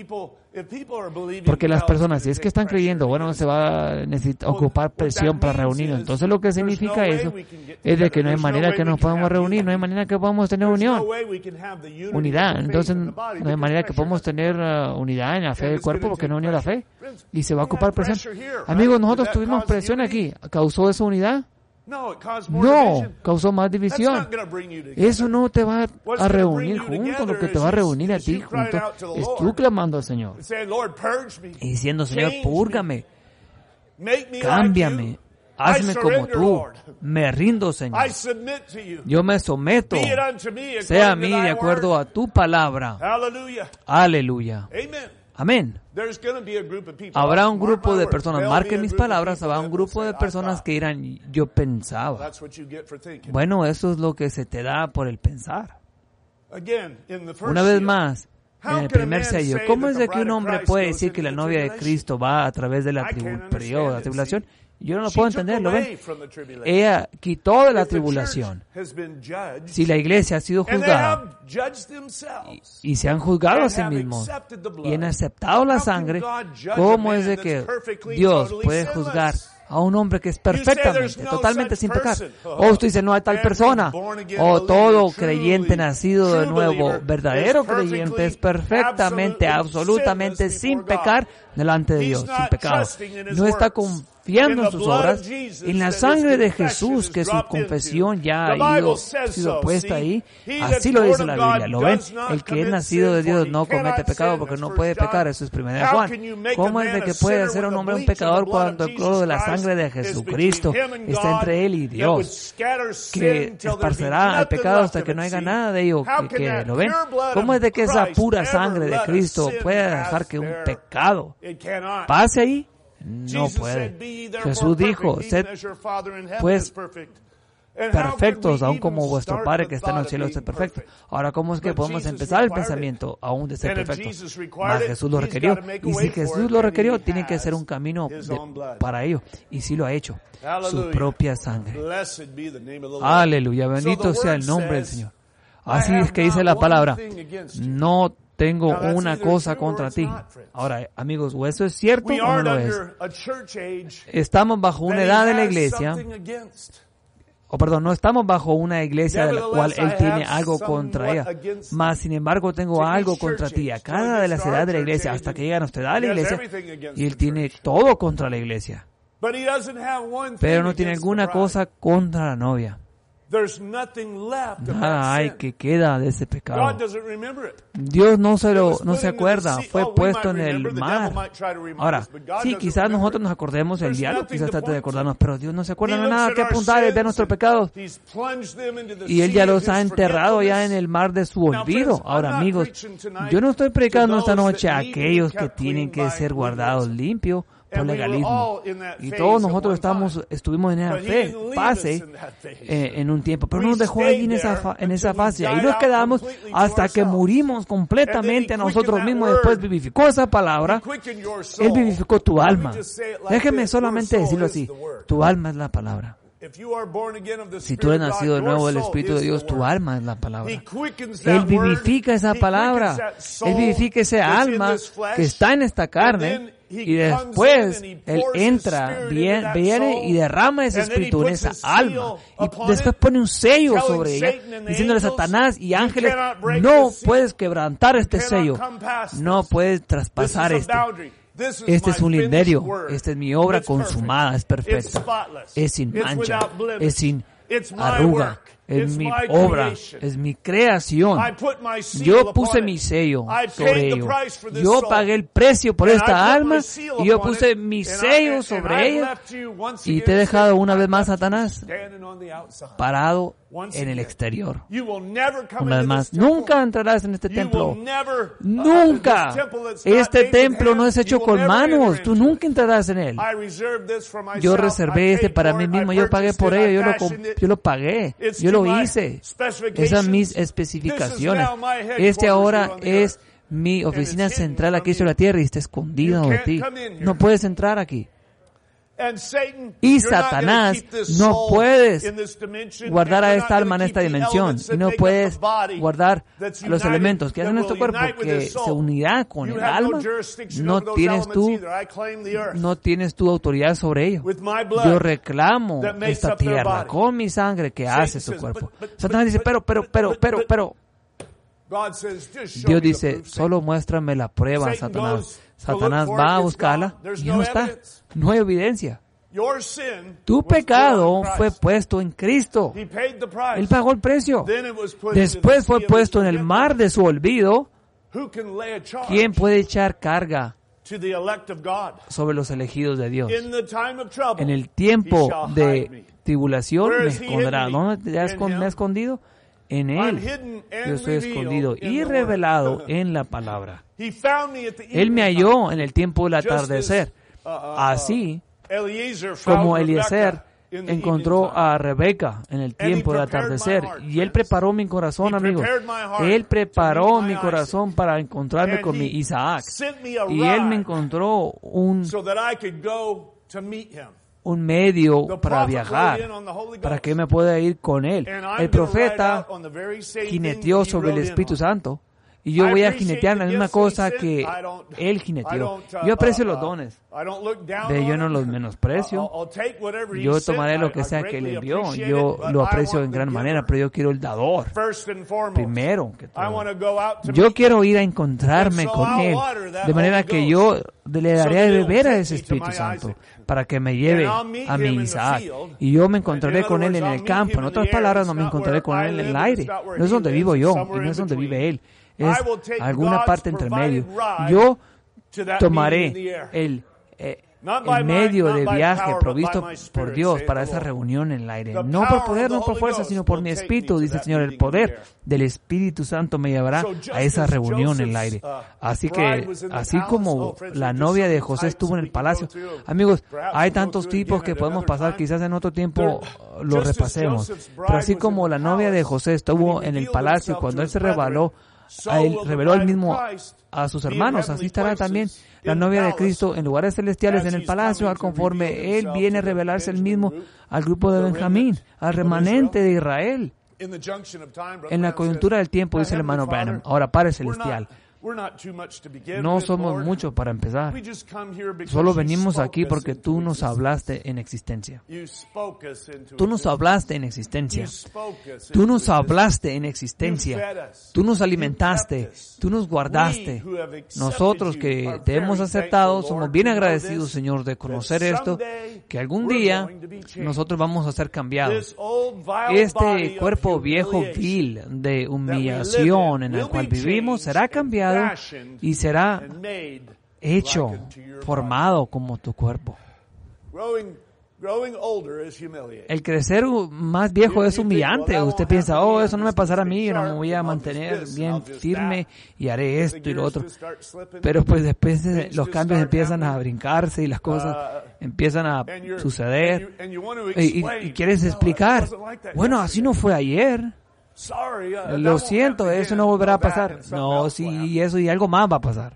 Porque las personas, si es que están creyendo, bueno, se va a necesitar ocupar presión para reunirnos. Entonces lo que significa eso es de que no hay manera que nos podamos reunir, no hay manera que podamos tener unión, unidad. Entonces no hay manera que podamos tener uh, unidad en la fe del cuerpo porque no unió la fe. Y se va a ocupar presión. Amigos, nosotros tuvimos presión aquí. ¿Causó esa unidad? No, causó más división. Eso no te va a reunir juntos, lo que te va a reunir a ti juntos es tú clamando al Señor y diciendo, Señor, púrgame, cámbiame, hazme como tú, me rindo, Señor, yo me someto, sea a mí de acuerdo a tu palabra. Aleluya. Amén. Habrá un grupo de personas, marquen mis palabras, habrá un grupo de personas que dirán, yo pensaba. Bueno, eso es lo que se te da por el pensar. Una vez más, en el primer sello, ¿cómo es de que un hombre puede decir que la novia de Cristo va a través del periodo de la tribulación? Yo no lo puedo entender, ¿lo ven? Ella quitó de la tribulación. Si la iglesia ha sido juzgada y, y se han juzgado a sí mismos y han aceptado la sangre, ¿cómo es de que Dios puede juzgar a un hombre que es perfectamente, totalmente sin pecar? O usted dice, no hay tal persona. O todo creyente nacido de nuevo, verdadero creyente, es perfectamente, absolutamente sin pecar delante de Dios, sin pecado. No está confiando en sus obras, en la sangre de Jesús, que su confesión ya ha ido, sido puesta ahí. Así lo dice la Biblia. ¿Lo ven? El que es nacido de Dios no comete pecado porque no puede pecar. Eso es primera de Juan. ¿Cómo es de que puede ser un hombre un pecador cuando el cloro de la sangre de Jesucristo está entre él y Dios, que esparcerá el pecado hasta que no haya nada de ello que quede? ¿Lo ven? ¿Cómo es de que esa pura sangre de Cristo puede dejar que un pecado pase ahí? No puede. Jesús dijo, sed pues perfectos, aún como vuestro Padre que está en el cielo es perfecto. Ahora, ¿cómo es que podemos empezar el pensamiento aún de ser perfectos? Mas Jesús lo requirió. Y si Jesús lo requirió, tiene que ser un camino de, para ello. Y sí lo ha hecho. Su propia sangre. Aleluya. Bendito sea el nombre del Señor. Así es que dice la palabra. No tengo una cosa contra ti. Ahora, amigos, ¿o eso es cierto o no lo es? Estamos bajo una edad de la iglesia, o perdón, no estamos bajo una iglesia de la cual Él tiene algo contra ella. Mas, sin embargo, tengo algo contra ti. A cada de las edades de la iglesia, hasta que llega a nuestra edad de la iglesia, y Él tiene todo contra la iglesia. Pero no tiene alguna cosa contra la novia. Nada hay que queda de ese pecado. Dios no se lo, no se acuerda. Fue puesto en el mar. Ahora, sí, quizás nosotros nos acordemos, el diablo quizás trate de acordarnos, pero Dios no se acuerda de nada que apuntar, Él ve nuestros pecados. Y Él ya los ha enterrado ya en el mar de su olvido. Ahora, amigos, yo no estoy predicando esta noche a aquellos que tienen que ser guardados limpios por legalismo. Y todos nosotros estamos, estuvimos en esa fe, fase, eh, en un tiempo, pero nos dejó ahí en esa, fa, en esa fase. Ahí nos quedamos hasta que murimos completamente a nosotros mismos. Después vivificó esa palabra. Él vivificó tu alma. Déjeme solamente decirlo así. Tu alma es la palabra. Si tú eres nacido de nuevo del Espíritu de Dios, tu alma es la palabra. Él vivifica esa palabra. Él vivifica ese alma que está en esta carne. Y después Él entra, viene, viene y derrama ese espíritu en esa alma. Y después pone un sello sobre ella, diciéndole a Satanás y ángeles, no puedes quebrantar este sello. No puedes traspasar este. Este es un linderio. Esta es mi obra consumada, es perfecta. Es sin mancha, es sin arruga. Es mi obra, es mi creación. Yo puse mi sello sobre ello. Yo pagué el precio por esta alma y yo puse mi sello sobre ella. Y te he dejado una vez más, Satanás, parado en el exterior. Una vez más, nunca entrarás en este templo. Nunca. Este templo no es hecho con manos. Tú nunca entrarás en él. Yo reservé este para mí mismo. Yo pagué por ello. Yo lo, yo lo pagué. Yo lo hice. Esas mis especificaciones. Este ahora es mi oficina central aquí sobre la tierra y está escondido de ti. No puedes entrar aquí. Y Satanás, no puedes guardar a esta alma en esta dimensión. Y no puedes guardar los elementos que hacen nuestro cuerpo, que se unirá con el alma. No tienes tú, no tienes tu autoridad sobre ello. Yo reclamo esta tierra con mi sangre que hace su cuerpo. Satanás dice, pero, pero, pero, pero, pero. Dios dice, solo muéstrame la prueba, Satanás. Satanás va a buscarla y no está. No hay evidencia. Tu pecado fue puesto en Cristo. Él pagó el precio. Después fue puesto en el mar de su olvido. ¿Quién puede echar carga sobre los elegidos de Dios? En el tiempo de tribulación me esconderá. ¿Dónde me ha escondido? En Él yo estoy escondido y revelado en la palabra. Él me halló en el tiempo del atardecer. Así como Eliezer encontró a Rebeca en el tiempo del atardecer. Y Él preparó mi corazón, amigos. Él preparó mi corazón para encontrarme con mi Isaac. Y Él me encontró un... un medio para viajar, para que me pueda ir con Él. El profeta jineteó sobre el Espíritu Santo y yo voy a jinetear la misma cosa que él jineteó. Yo aprecio los dones. De yo no los menosprecio. Yo tomaré lo que sea que él envió. Yo lo aprecio en gran manera, pero yo quiero el dador. Primero que todo. Yo quiero ir a encontrarme con él. De manera que yo le daré de beber a ese Espíritu Santo para que me lleve a mi Isaac. Y yo me encontraré con él en el campo. En otras palabras, no me encontraré con él en el aire. No es donde vivo yo y no es donde vive él. Es alguna parte entre medio. Yo tomaré el, eh, el medio de viaje provisto por Dios para esa reunión en el aire. No por poder, no por fuerza, sino por mi espíritu, dice el Señor. El poder del Espíritu Santo me llevará a esa reunión en el aire. Así que, así como la novia de José estuvo en el palacio, amigos, hay tantos tipos que podemos pasar, quizás en otro tiempo lo repasemos. Pero así como la novia de José estuvo en el palacio, cuando él se reveló, a él reveló él mismo a sus hermanos, así estará también la novia de Cristo en lugares celestiales en el palacio, al conforme él viene a revelarse él mismo al grupo de Benjamín, al remanente de Israel. En la coyuntura del tiempo, dice el hermano Branham, ahora Padre Celestial, no somos mucho para empezar. Solo venimos aquí porque tú nos hablaste en existencia. Tú nos hablaste en existencia. Tú nos hablaste en existencia. Tú nos alimentaste. Tú nos guardaste. Nosotros que te hemos aceptado somos bien agradecidos, Señor, de conocer esto, que algún día nosotros vamos a ser cambiados. Este cuerpo viejo vil de humillación en el cual vivimos será cambiado y será hecho, formado como tu cuerpo. El crecer más viejo es humillante. Usted piensa, oh, eso no me pasará a mí, yo no me voy a mantener bien firme y haré esto y lo otro. Pero pues después los cambios empiezan a brincarse y las cosas empiezan a suceder. Y, y, y quieres explicar, bueno, así no fue ayer. Lo siento, eso no volverá a pasar. No, sí, eso y algo más va a pasar.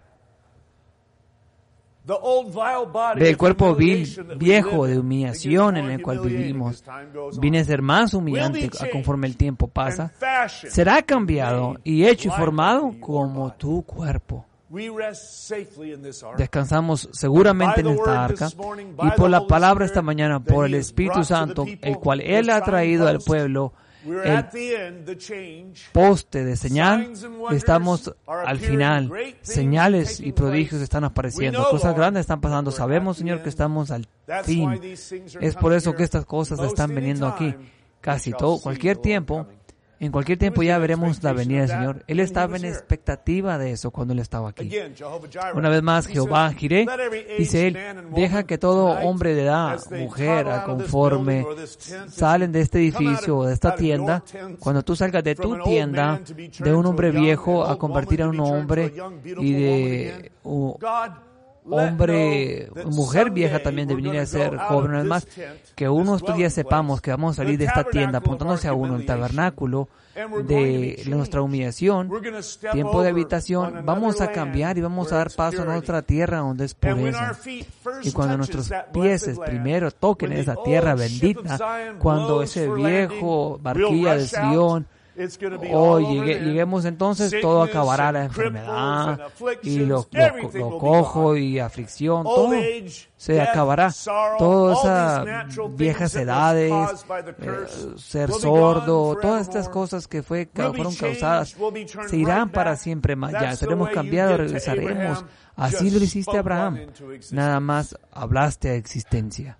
Del cuerpo vil, viejo de humillación en el cual vivimos, viene a ser más humillante conforme el tiempo pasa, será cambiado y hecho y formado como tu cuerpo. Descansamos seguramente en esta arca y por la palabra esta mañana, por el Espíritu Santo, el cual Él ha traído al pueblo, el poste de señal, estamos al final. Señales y prodigios están apareciendo, cosas grandes están pasando. Sabemos, Señor, que estamos al fin. Es por eso que estas cosas están viniendo aquí. Casi todo, cualquier tiempo, en cualquier tiempo ya veremos la venida del Señor. Él estaba en expectativa de eso cuando Él estaba aquí. Una vez más, Jehová Jireh, dice Él, deja que todo hombre de edad, mujer, conforme salen de este edificio o de esta tienda, cuando tú salgas de tu tienda, de un hombre viejo a convertir a un hombre y de un hombre, mujer vieja también de venir a ser joven. Una vez más, que unos días sepamos que vamos a salir de esta tienda apuntándose a uno, el tabernáculo de nuestra humillación, tiempo de habitación, vamos a cambiar y vamos a dar paso a nuestra tierra donde es pureza. Y cuando nuestros pies primero toquen esa tierra bendita, cuando ese viejo barquilla de Sion, oh, llegue, lleguemos entonces, todo acabará, la enfermedad y lo, lo, lo cojo y aflicción, todo se acabará. Todas esas viejas edades, eh, ser sordo, todas estas cosas que fue, fueron causadas, se irán para siempre más. Ya seremos cambiados, regresaremos. Así lo hiciste a Abraham. Nada más hablaste a existencia.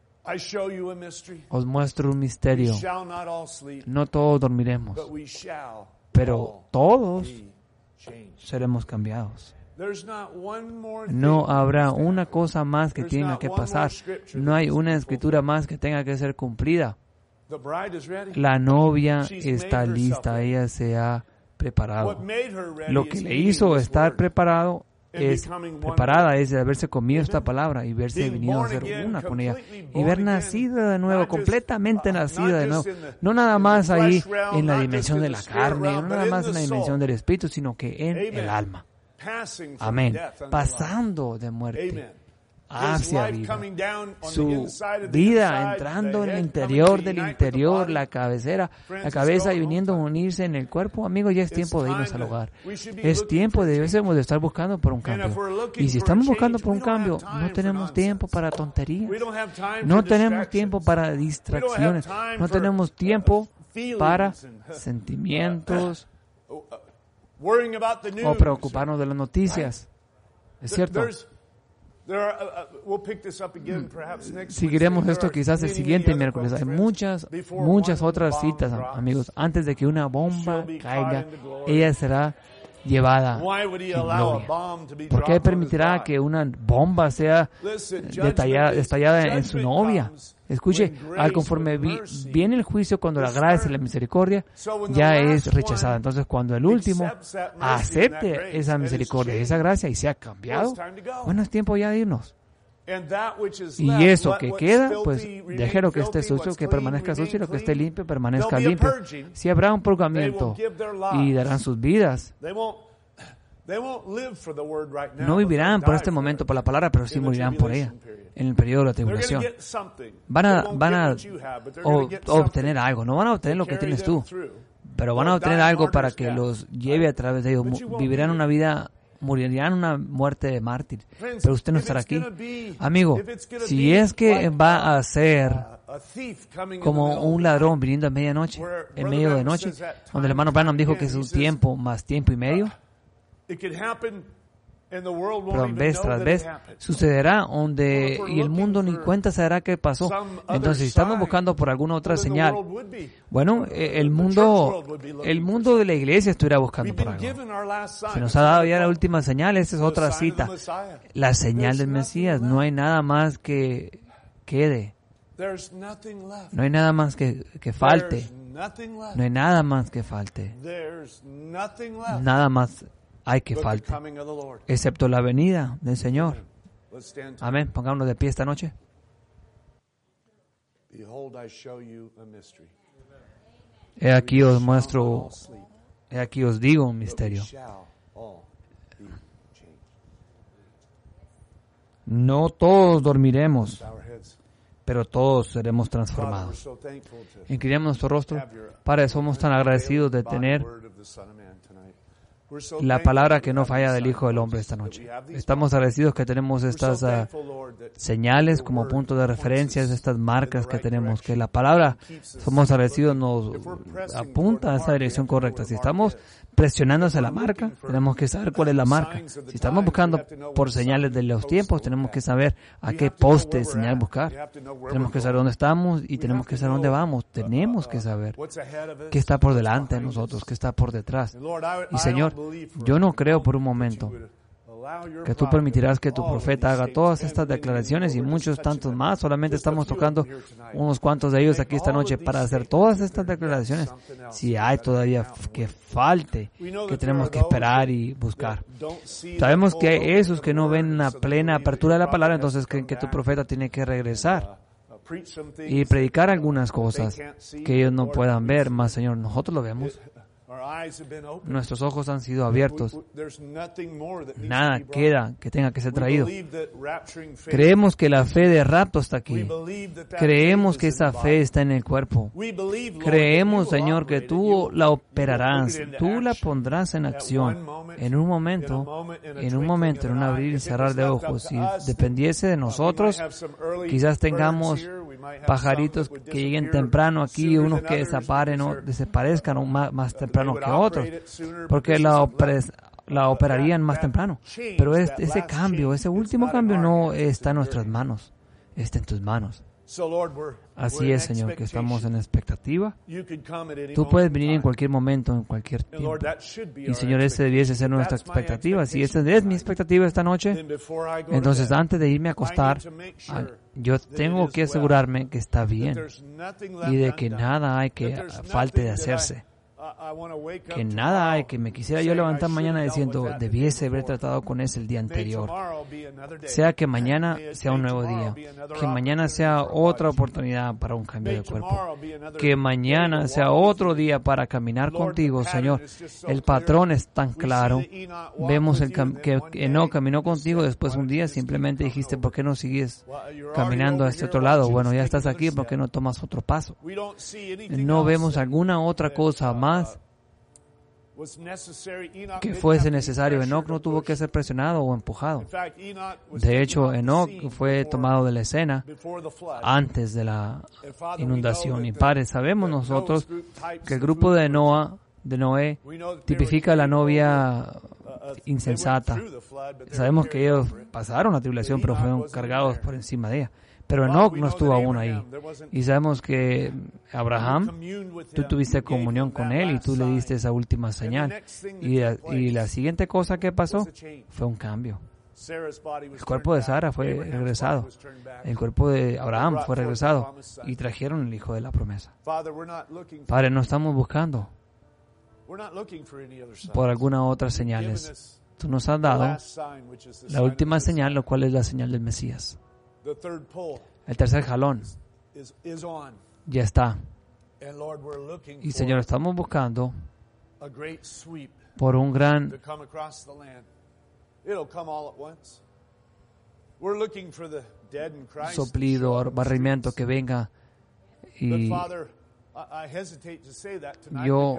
Os muestro un misterio. No todos dormiremos, pero todos seremos cambiados. No habrá una cosa más que tenga que pasar. No hay una escritura más que tenga que ser cumplida. La novia está lista, ella se ha preparado. Lo que le hizo estar preparado es preparada, es de haberse comido esta palabra y verse venido a ser una con ella y ver nacida de nuevo, completamente nacida de nuevo, no nada más ahí en la dimensión de la carne, no nada más en la dimensión del espíritu, sino que en el alma. Amén. Pasando de muerte hacia vida. Su vida entrando en el interior del interior, la cabecera, la cabeza y viniendo a unirse en el cuerpo. Amigos, ya es tiempo de irnos al hogar. Es tiempo de, debemos de estar buscando por un cambio. Y si estamos buscando por un cambio, no tenemos tiempo para tonterías. No tenemos tiempo para distracciones. No tenemos tiempo para sentimientos o preocuparnos de las noticias. Es cierto. Seguiremos esto quizás el siguiente miércoles. Hay muchas, muchas otras citas, amigos. Antes de que una bomba caiga, ella será llevada en gloria. ¿Por qué permitirá que una bomba sea detallada, estallada en su novia? Escuche, al conforme vi, viene el juicio cuando la gracia y la misericordia ya es rechazada. Entonces, cuando el último acepte esa misericordia y esa gracia y sea cambiado, bueno, es tiempo ya de irnos. Y eso que queda, pues déjelo que esté sucio, que permanezca sucio, y lo que esté limpio, permanezca limpio. Si habrá un purgamiento y darán sus vidas, no vivirán por este momento por la palabra, pero sí morirán por ella en el periodo de la tribulación. Van a, van a o, obtener algo, no van a obtener lo que tienes tú, pero van a obtener algo para que los lleve a través de ellos. Vivirán una vida, morirán una muerte de mártir, pero usted no estará aquí. Amigo, si es que va a ser como un ladrón viniendo a medianoche, en medio de noche, donde el hermano Branham dijo que es un tiempo más tiempo y medio, pero vez tras vez sucederá donde y el mundo ni cuenta se dará qué pasó. Entonces, si estamos buscando por alguna otra señal, bueno, el mundo el mundo de la iglesia estuviera buscando por algo. Se nos ha dado ya la última señal. Esta es otra cita, la señal del Mesías. No hay nada más que quede, no hay nada más que, que falte, no hay nada más que falte, nada más hay que falte, excepto la venida del Señor. Amén. Pongámonos de pie esta noche. He aquí os muestro, he aquí os digo un misterio. No todos dormiremos, pero todos seremos transformados. Inclinemos nuestro rostro. Padre, somos tan agradecidos de tener la palabra que no falla del Hijo del Hombre esta noche. Estamos agradecidos que tenemos estas uh, señales como punto de referencia, estas marcas que tenemos, que la palabra, somos agradecidos, nos apunta a esa dirección correcta. Si estamos presionando hacia la marca, tenemos que saber cuál es la marca. Si estamos buscando por señales de los tiempos, tenemos que saber a qué poste de señal buscar. Tenemos que saber dónde estamos y tenemos que saber dónde vamos. Tenemos que saber qué está por delante de nosotros, qué está por detrás. Y Señor, yo no creo por un momento que tú permitirás que tu profeta haga todas estas declaraciones y muchos tantos más. Solamente estamos tocando unos cuantos de ellos aquí esta noche para hacer todas estas declaraciones. Si hay todavía que falte, que tenemos que esperar y buscar. Sabemos que hay esos que no ven una plena apertura de la palabra, entonces creen que tu profeta tiene que regresar y predicar algunas cosas que ellos no puedan ver. Más, Señor, nosotros lo vemos. Nuestros ojos han sido abiertos. Nada queda que tenga que ser traído. Creemos que la fe de rapto está aquí. Creemos que esa fe está en el cuerpo. Creemos, Señor, que tú la operarás. Tú la pondrás en acción. En un momento, en un momento, en un abrir y cerrar de ojos. Si dependiese de nosotros, quizás tengamos pajaritos que lleguen temprano aquí, unos que desaparen o desaparezcan más, más temprano que otros, porque la, opres, la operarían más temprano. Pero es, ese cambio, ese último cambio no está en nuestras manos, está en tus manos. Así es, Señor, que estamos en expectativa. Tú puedes venir en cualquier momento, en cualquier tiempo. Y, Señor, ese debiese ser nuestra expectativa. Si esa es mi expectativa esta noche, entonces antes de irme a acostar, yo tengo que asegurarme que está bien y de que nada hay que falte de hacerse. Que nada hay que me quisiera yo levantar mañana diciendo, debiese haber tratado con ese el día anterior. sea que mañana sea un nuevo día, que mañana sea otra oportunidad para un cambio de cuerpo, que mañana sea otro día para caminar contigo, Señor. El patrón es tan claro. Vemos el cam- que Enoc caminó contigo, después un día simplemente dijiste, ¿por qué no sigues caminando a este otro lado? Bueno, ya estás aquí, ¿por qué no tomas otro paso? No vemos alguna otra cosa más que fuese necesario. Enoc no tuvo que ser presionado o empujado. De hecho, Enoc fue tomado de la escena antes de la inundación. Y Padre, sabemos nosotros que el grupo de Noah, de Noé, tipifica a la novia insensata. Sabemos que ellos pasaron la tribulación, pero fueron cargados por encima de ella. Pero Enoc no estuvo aún ahí. Y sabemos que Abraham, tú tuviste comunión con él y tú le diste esa última señal. Y la, y la siguiente cosa que pasó fue un cambio. El cuerpo de Sara fue regresado. El cuerpo de Abraham fue regresado. Y trajeron el hijo de la promesa. Padre, no estamos buscando por alguna otra señales. Tú nos has dado la última señal, lo cual es la señal del Mesías. El tercer jalón ya está. Y Señor, estamos buscando por un gran soplido, barrimiento que venga. Y yo,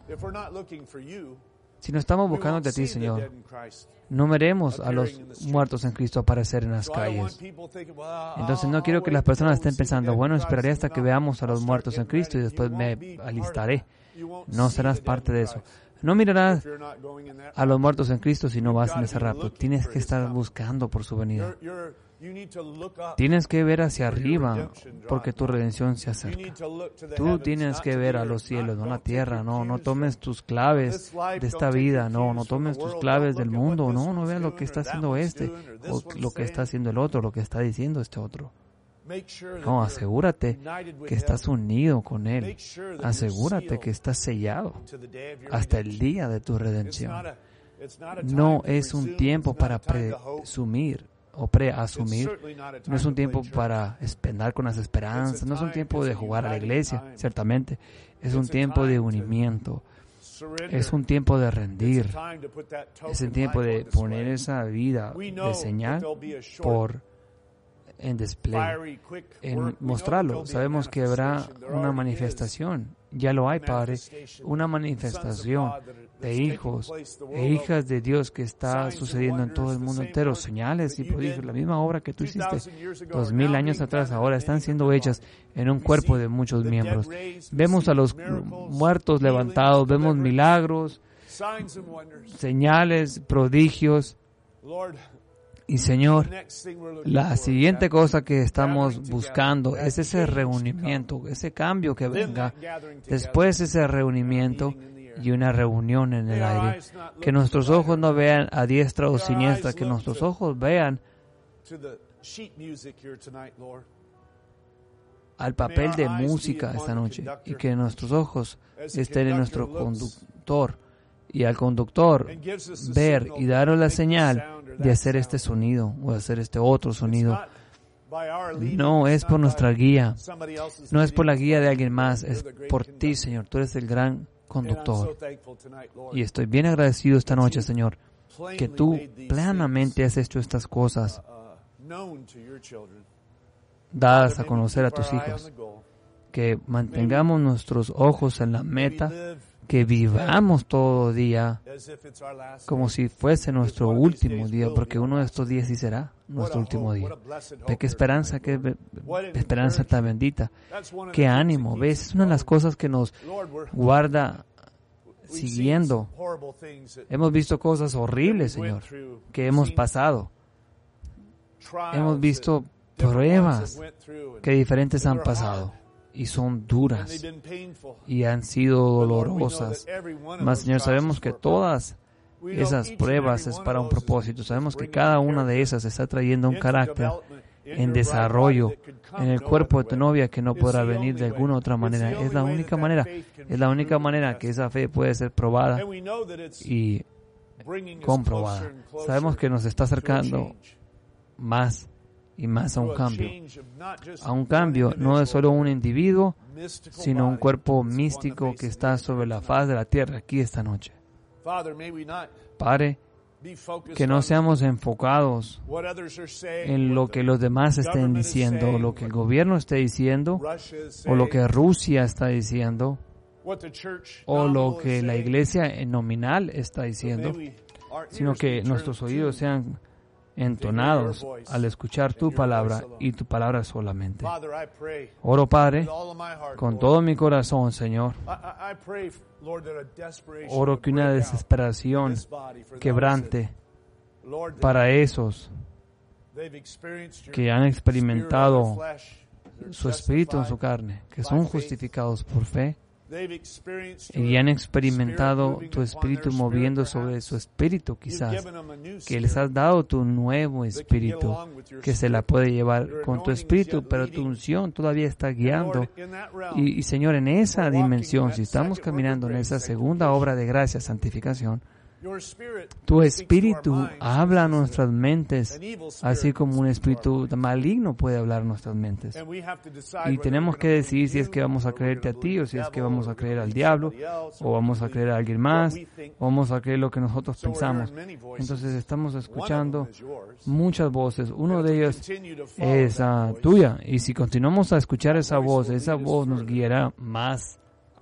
si no estamos buscando de ti, Señor, no veremos a los muertos en Cristo aparecer en las calles. Entonces no quiero que las personas estén pensando, bueno, esperaré hasta que veamos a los muertos en Cristo y después me alistaré. No serás parte de eso. No mirarás a los muertos en Cristo si no vas en ese rapto. Tienes que estar buscando por su venida. Tienes que ver hacia arriba porque tu redención se acerca. Tú tienes que ver a los cielos, no la tierra. No, no tomes tus claves de esta vida. No, no tomes tus claves del mundo. No, no veas lo que está haciendo este o lo que está haciendo el otro, lo que está diciendo este otro. No, asegúrate que estás unido con Él. Asegúrate que estás sellado hasta el día de tu redención. No es un tiempo para presumir o preasumir. No es un tiempo para espendar con las esperanzas. No es un tiempo de jugar a la iglesia, ciertamente. Es un tiempo de unimiento. Es un tiempo de rendir. Es un tiempo de poner esa vida de señal por en display, en mostrarlo. Sabemos que habrá una manifestación. Ya lo hay, Padre. Una manifestación de hijos e hijas de Dios que está sucediendo en todo el mundo entero. Señales y prodigios. La misma obra que tú hiciste dos mil años atrás, ahora están siendo hechas en un cuerpo de muchos miembros. Vemos a los muertos levantados, vemos milagros, señales, prodigios. Y Señor, la siguiente cosa que estamos buscando es ese reunimiento, ese cambio que venga después de ese reunimiento y una reunión en el aire. Que nuestros ojos no vean a diestra o siniestra, que nuestros ojos vean al papel de música esta noche y que nuestros ojos estén en nuestro conductor y al conductor ver y daros la señal de hacer este sonido o hacer este otro sonido. No es por nuestra guía, no es por la guía de alguien más, es por ti, Señor. Tú eres el gran conductor. Y estoy bien agradecido esta noche, Señor, que tú plenamente has hecho estas cosas dadas a conocer a tus hijos. Que mantengamos nuestros ojos en la meta, que vivamos todo día como si fuese nuestro último día, porque uno de estos días sí será nuestro último día. Ve qué esperanza, qué be- esperanza tan bendita, qué ánimo. ¿Ves? Es una de las cosas que nos guarda siguiendo. Hemos visto cosas horribles, Señor, que hemos pasado. Hemos visto pruebas que diferentes han pasado. Y son duras y han sido dolorosas. Mas, Señor, sabemos que todas esas pruebas es para un propósito. Sabemos que cada una de esas está trayendo un carácter en desarrollo en el cuerpo de tu novia que no podrá venir de alguna otra manera. Es la única manera, es la única manera que esa fe puede ser probada y comprobada. Sabemos que nos está acercando más y más a un cambio. A un cambio no es solo un individuo, sino un cuerpo místico que está sobre la faz de la tierra aquí esta noche. Padre, que no seamos enfocados en lo que los demás estén diciendo, o lo que el gobierno esté diciendo, o lo que Rusia está diciendo, o lo que la iglesia nominal está diciendo, sino que nuestros oídos sean entonados al escuchar tu palabra y tu palabra solamente. Oro, Padre, con todo mi corazón, Señor. Oro que una desesperación quebrante para esos que han experimentado su espíritu en su carne, que son justificados por fe, y han experimentado tu espíritu moviendo sobre su espíritu, quizás, que les has dado tu nuevo espíritu, que se la puede llevar con tu espíritu, pero tu unción todavía está guiando. Y, y Señor, en esa dimensión, si estamos caminando en esa segunda obra de gracia, santificación, tu espíritu habla a nuestras mentes, así como un espíritu maligno puede hablar a nuestras mentes. Y tenemos que decidir si es que vamos a creerte a ti, o si es que vamos a creer al diablo, o vamos a creer a alguien más, o vamos a creer lo que nosotros pensamos. Entonces estamos escuchando muchas voces. Uno de ellos es uh, tuya. Y si continuamos a escuchar esa voz, esa voz nos guiará más.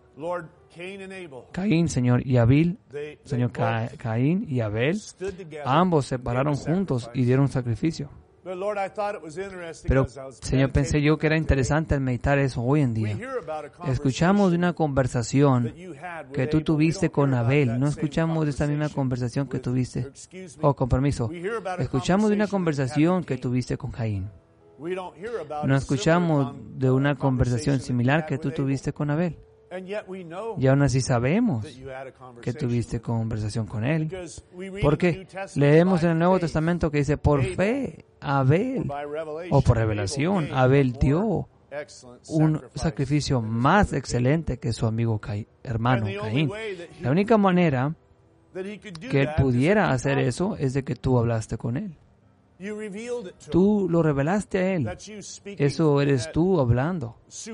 Caín, Señor, y Abel, Señor, Ca Caín y Abel, ambos se pararon juntos y dieron sacrificio. Pero, Señor, pensé yo que era interesante al meditar eso hoy en día. Escuchamos de una conversación que tú tuviste con Abel. No escuchamos de esta misma conversación que tuviste. Oh, con permiso. Escuchamos de una conversación que tuviste con Caín. No escuchamos de una conversación similar que tú tuviste con Abel. Y aún así sabemos que tuviste conversación con él. Porque leemos en el Nuevo Testamento que dice, por fe, Abel, o por revelación, Abel dio un sacrificio más excelente que su amigo Caín, hermano Caín. La única manera que él pudiera hacer eso es de que tú hablaste con él. Tú lo revelaste a él. Eso eres tú hablando.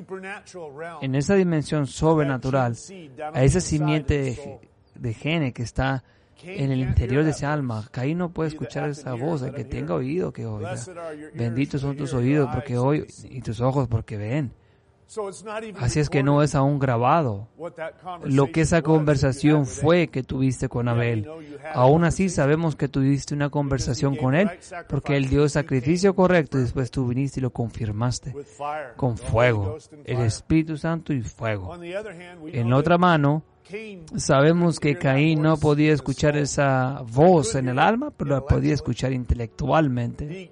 En esa dimensión sobrenatural, a esa simiente de, de gene que está en el interior de ese alma, Caín no puede escuchar esa voz. El que tenga oído, que oiga. Benditos son tus oídos porque oyen y tus ojos porque ven. Así es que no es aún grabado lo que esa conversación fue que tuviste con Abel. Aún así sabemos que tuviste una conversación con él porque él dio el sacrificio correcto y después tú viniste y lo confirmaste con fuego, el Espíritu Santo y fuego. En la otra mano, sabemos que Caín no podía escuchar esa voz en el alma, pero la podía escuchar intelectualmente.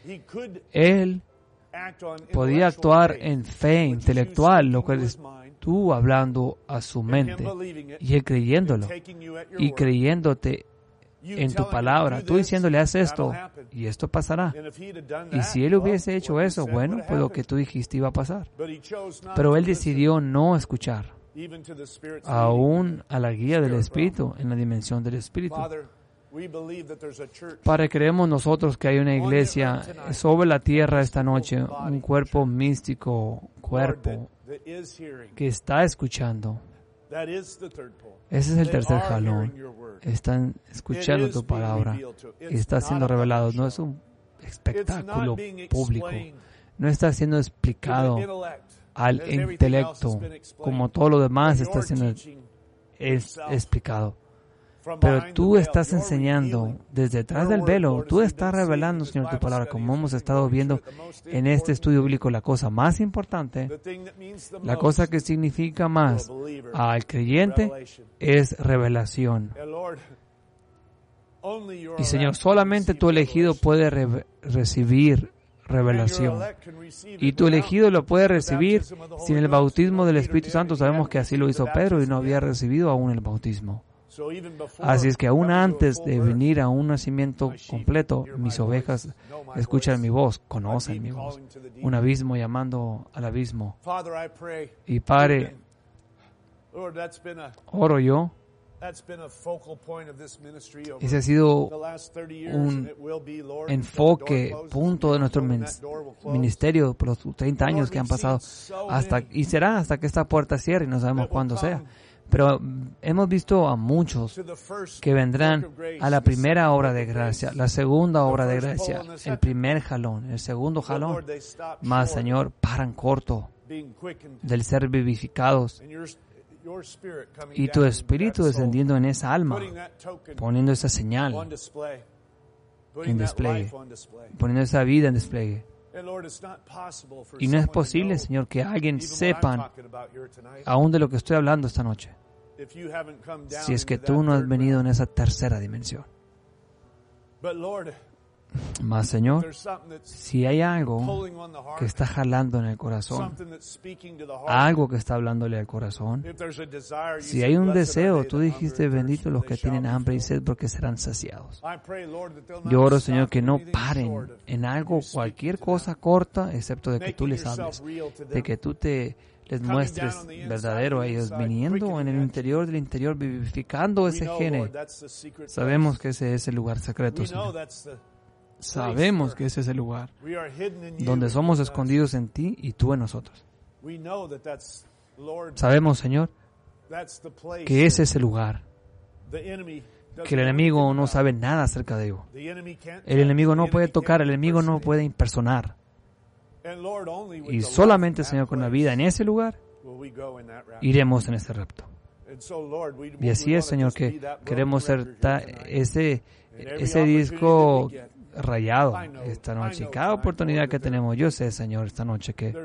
Él podía actuar en fe intelectual, lo cual es tú hablando a su mente y él creyéndolo y creyéndote en tu palabra, tú diciéndole haz esto y esto pasará. Y si él hubiese hecho eso, bueno, pues lo que tú dijiste iba a pasar. Pero él decidió no escuchar aún a la guía del Espíritu, en la dimensión del Espíritu. Padre, creemos nosotros que hay una iglesia sobre la tierra esta noche, un cuerpo místico, cuerpo que está escuchando. Ese es el tercer jalón. Están escuchando tu palabra y está siendo revelado. No es un espectáculo público. No está siendo explicado al intelecto como todo lo demás está siendo es explicado. Pero tú estás enseñando desde detrás del velo, tú estás revelando, Señor, tu palabra, como hemos estado viendo en este estudio bíblico. La cosa más importante, la cosa que significa más al creyente es revelación. Y, Señor, solamente tu elegido puede re- recibir revelación. Y tu elegido lo puede recibir sin el bautismo del Espíritu Santo. Sabemos que así lo hizo Pedro y no había recibido aún el bautismo. Así es que aún antes de venir a un nacimiento completo, mis ovejas escuchan mi voz, conocen mi voz. Un abismo llamando al abismo. Y Padre, oro yo, Ese ha sido un enfoque, punto de nuestro ministerio por los treinta años que han pasado, hasta y será hasta que esta puerta cierre y no sabemos cuándo sea. Pero hemos visto a muchos que vendrán a la primera obra de gracia, la segunda obra de gracia, el primer jalón, el segundo jalón. Mas, Señor, paran corto del ser vivificados y tu espíritu descendiendo en esa alma, poniendo esa señal en despliegue, poniendo esa vida en despliegue. Y no es posible, Señor, que alguien sepa aún de lo que estoy hablando esta noche, si es que tú no has venido en esa tercera dimensión. Mas, Señor, si hay algo que está jalando en el corazón, algo que está hablándole al corazón, si hay un deseo, tú dijiste, bendito los que tienen hambre y sed porque serán saciados. Yo oro, Señor, que no paren en algo, cualquier cosa corta, excepto de que tú les hables, de que tú te les muestres verdadero a ellos, viniendo en el interior del interior, vivificando ese gene. Sabemos que ese es el lugar secreto, Señor. Sabemos que ese es el lugar donde somos escondidos en ti y tú en nosotros. Sabemos, Señor, que ese es el lugar, que el enemigo no sabe nada acerca de ello. El enemigo no puede tocar, el enemigo no puede impersonar. Y solamente, Señor, con la vida en ese lugar, iremos en ese rapto. Y así es, Señor, que queremos ser ta- ese, ese disco rayado esta noche. Cada oportunidad que tenemos, yo sé, Señor, esta noche que,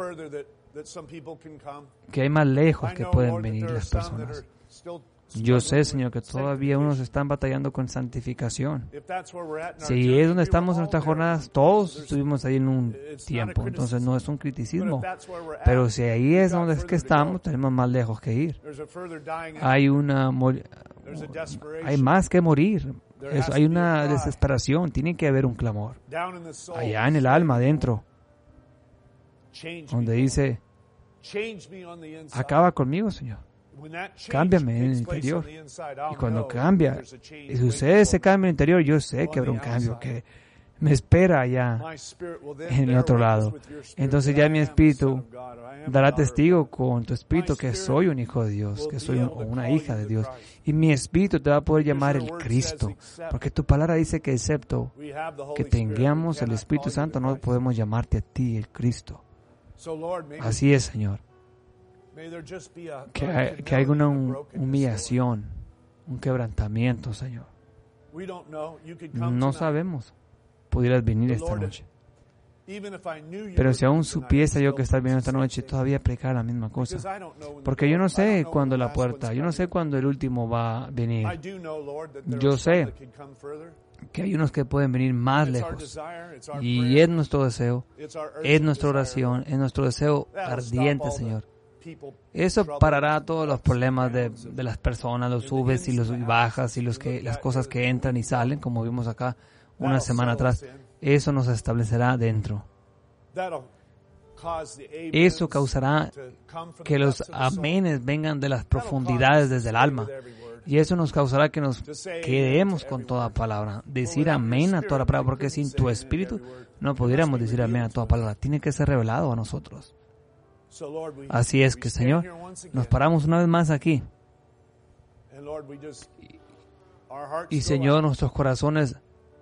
que hay más lejos que pueden venir las personas. Yo sé, Señor, que todavía unos están batallando con santificación. Si es donde estamos en nuestras jornadas, todos estuvimos ahí en un tiempo, entonces no es un criticismo. Pero si ahí es donde es que estamos, tenemos más lejos que ir. Hay una hay más que morir. Es, hay una desesperación, tiene que haber un clamor. Allá en el alma, adentro, donde dice, acaba conmigo, Señor. Cámbiame en el interior. Y cuando cambia, y sucede ese cambio en el interior, yo sé que habrá un cambio que me espera allá en el otro lado. Entonces ya mi espíritu dará testigo con tu espíritu que soy un hijo de Dios, que soy una hija de Dios. Y mi espíritu te va a poder llamar el Cristo, porque tu palabra dice que excepto que tengamos el Espíritu Santo, no podemos llamarte a ti el Cristo. Así es, Señor. Que, hay, que haya una humillación, un quebrantamiento, Señor. No sabemos. Pudieras venir esta noche. Pero si aún supiese yo que estás viniendo esta noche, todavía predicar la misma cosa. Porque yo no sé cuándo la puerta, yo no sé cuándo el último va a venir. Yo sé que hay unos que pueden venir más lejos. Y es nuestro deseo, es nuestra oración, es nuestro deseo ardiente, Señor. Eso parará todos los problemas de, de las personas, los subes y los bajas y los que, las cosas que entran y salen, como vimos acá una semana atrás. Eso nos establecerá dentro. Eso causará que los amenes vengan de las profundidades desde el alma. Y eso nos causará que nos quedemos con toda palabra. Decir amén a toda la palabra, porque sin tu espíritu no pudiéramos decir amén a toda palabra. Tiene que ser revelado a nosotros. Así es que, Señor, nos paramos una vez más aquí. Y, Señor, nuestros corazones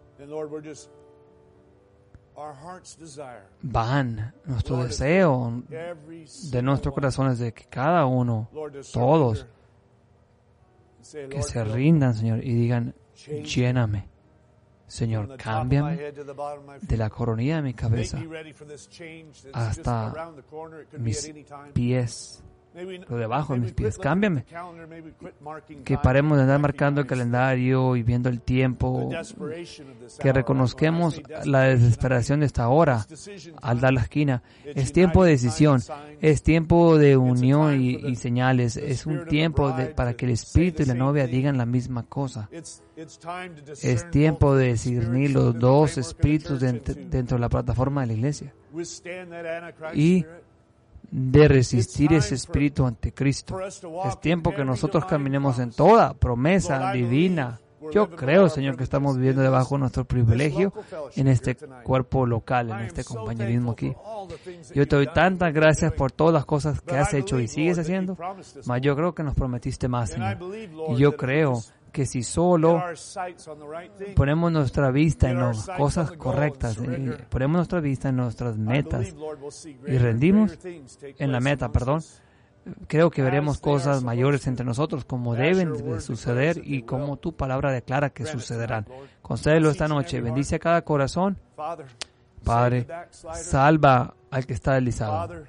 van, nuestro deseo de nuestros corazones de que cada uno, todos, que se rindan, Señor, y digan, lléname. Señor, cámbiame de la coronilla de mi cabeza hasta mis pies, lo debajo de mis pies. Cámbiame. Que paremos de andar marcando el calendario y viendo el tiempo. Que reconozcamos la desesperación de esta hora al dar la esquina. Es tiempo de decisión. Es tiempo de unión y, y señales. Es un tiempo de, para que el espíritu y la novia digan la misma cosa. Es tiempo de discernir los dos espíritus dentro, dentro de la plataforma de la iglesia. Y de resistir ese espíritu anticristo. Es tiempo que nosotros caminemos en toda promesa divina. Yo creo, Señor, que estamos viviendo debajo de nuestro privilegio en este cuerpo local, en este compañerismo aquí. Yo te doy tantas gracias por todas las cosas que has hecho y sigues haciendo, mas yo creo que nos prometiste más, Señor. Y yo creo que si solo ponemos nuestra vista en las cosas correctas, eh, ponemos nuestra vista en nuestras metas y rendimos en la meta, perdón, creo que veremos cosas mayores entre nosotros como deben de suceder y como tu palabra declara que sucederán. Concédelo esta noche. Bendice a cada corazón. Padre, salva al que está deslizado.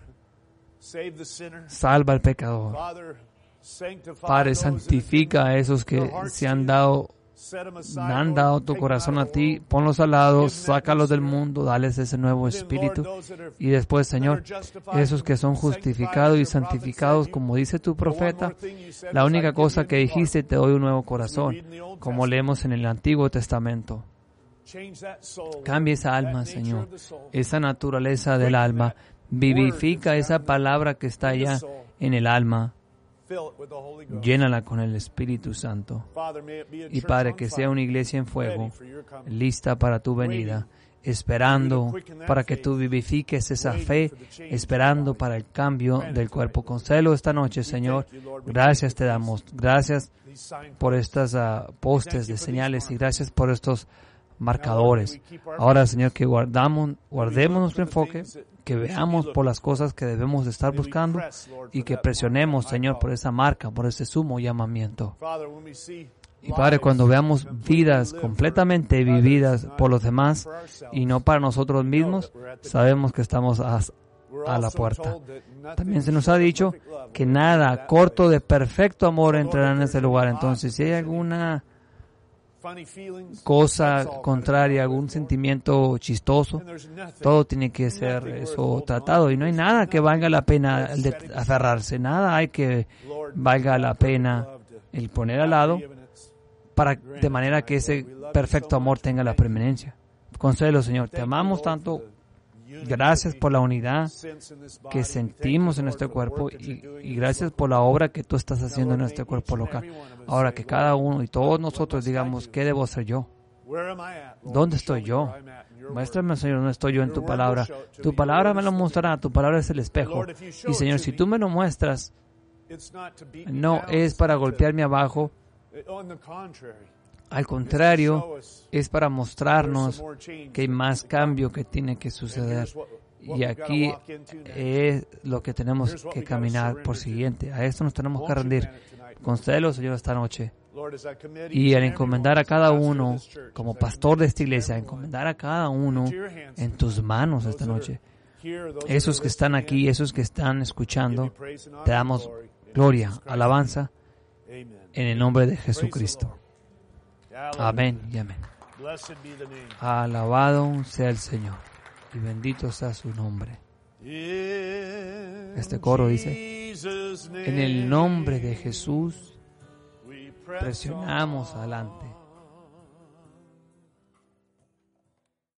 Salva al pecador. Padre, santifica a esos que se han dado han dado tu corazón a ti, ponlos al lado, sácalos del mundo, dales ese nuevo espíritu. Y después, Señor, esos que son justificados y santificados, como dice tu profeta, la única cosa que dijiste, te doy un nuevo corazón, como leemos en el Antiguo Testamento. Cambia esa alma, Señor, esa naturaleza del alma, vivifica esa palabra que está allá en el alma. Llénala con el Espíritu Santo. Y Padre, que sea una iglesia en fuego, lista para tu venida, esperando para que tú vivifiques esa fe, esperando para el cambio del cuerpo. Concédelo esta noche, Señor. Gracias te damos. Gracias por estas uh, postes de señales y gracias por estos marcadores. Ahora, Señor, que guardamos, guardemos nuestro enfoque, que veamos por las cosas que debemos de estar buscando y que presionemos, Señor, por esa marca, por ese sumo llamamiento. Y Padre, cuando veamos vidas completamente vividas por los demás y no para nosotros mismos, sabemos que estamos a, a la puerta. También se nos ha dicho que nada corto de perfecto amor entrará en este lugar. Entonces, si hay alguna cosa contraria, algún sentimiento chistoso, todo tiene que ser eso tratado y no hay nada que valga la pena el de aferrarse, nada hay que valga la pena el poner al lado para de manera que ese perfecto amor tenga la preeminencia. Concédelo, Señor, te amamos tanto. Gracias por la unidad que sentimos en nuestro cuerpo y, y gracias por la obra que tú estás haciendo en nuestro cuerpo local. Ahora que cada uno y todos nosotros digamos, ¿qué debo hacer yo? ¿Dónde estoy yo? Muéstrame, Señor, ¿dónde estoy yo en tu palabra? Tu palabra me lo mostrará, tu palabra es el espejo. Y, Señor, si tú me lo muestras, no es para golpearme abajo. Al contrario, es para mostrarnos que hay más cambio que tiene que suceder. Y aquí es lo que tenemos que caminar por siguiente. A esto nos tenemos que rendir. Concédelo, Señor, esta noche. Y al encomendar a cada uno, como pastor de esta iglesia, encomendar a cada uno en tus manos esta noche. Esos que están aquí, esos que están escuchando, te damos gloria, alabanza, en el nombre de Jesucristo. Amén y amén. Alabado sea el Señor y bendito sea su nombre. Este coro dice, en el nombre de Jesús presionamos adelante.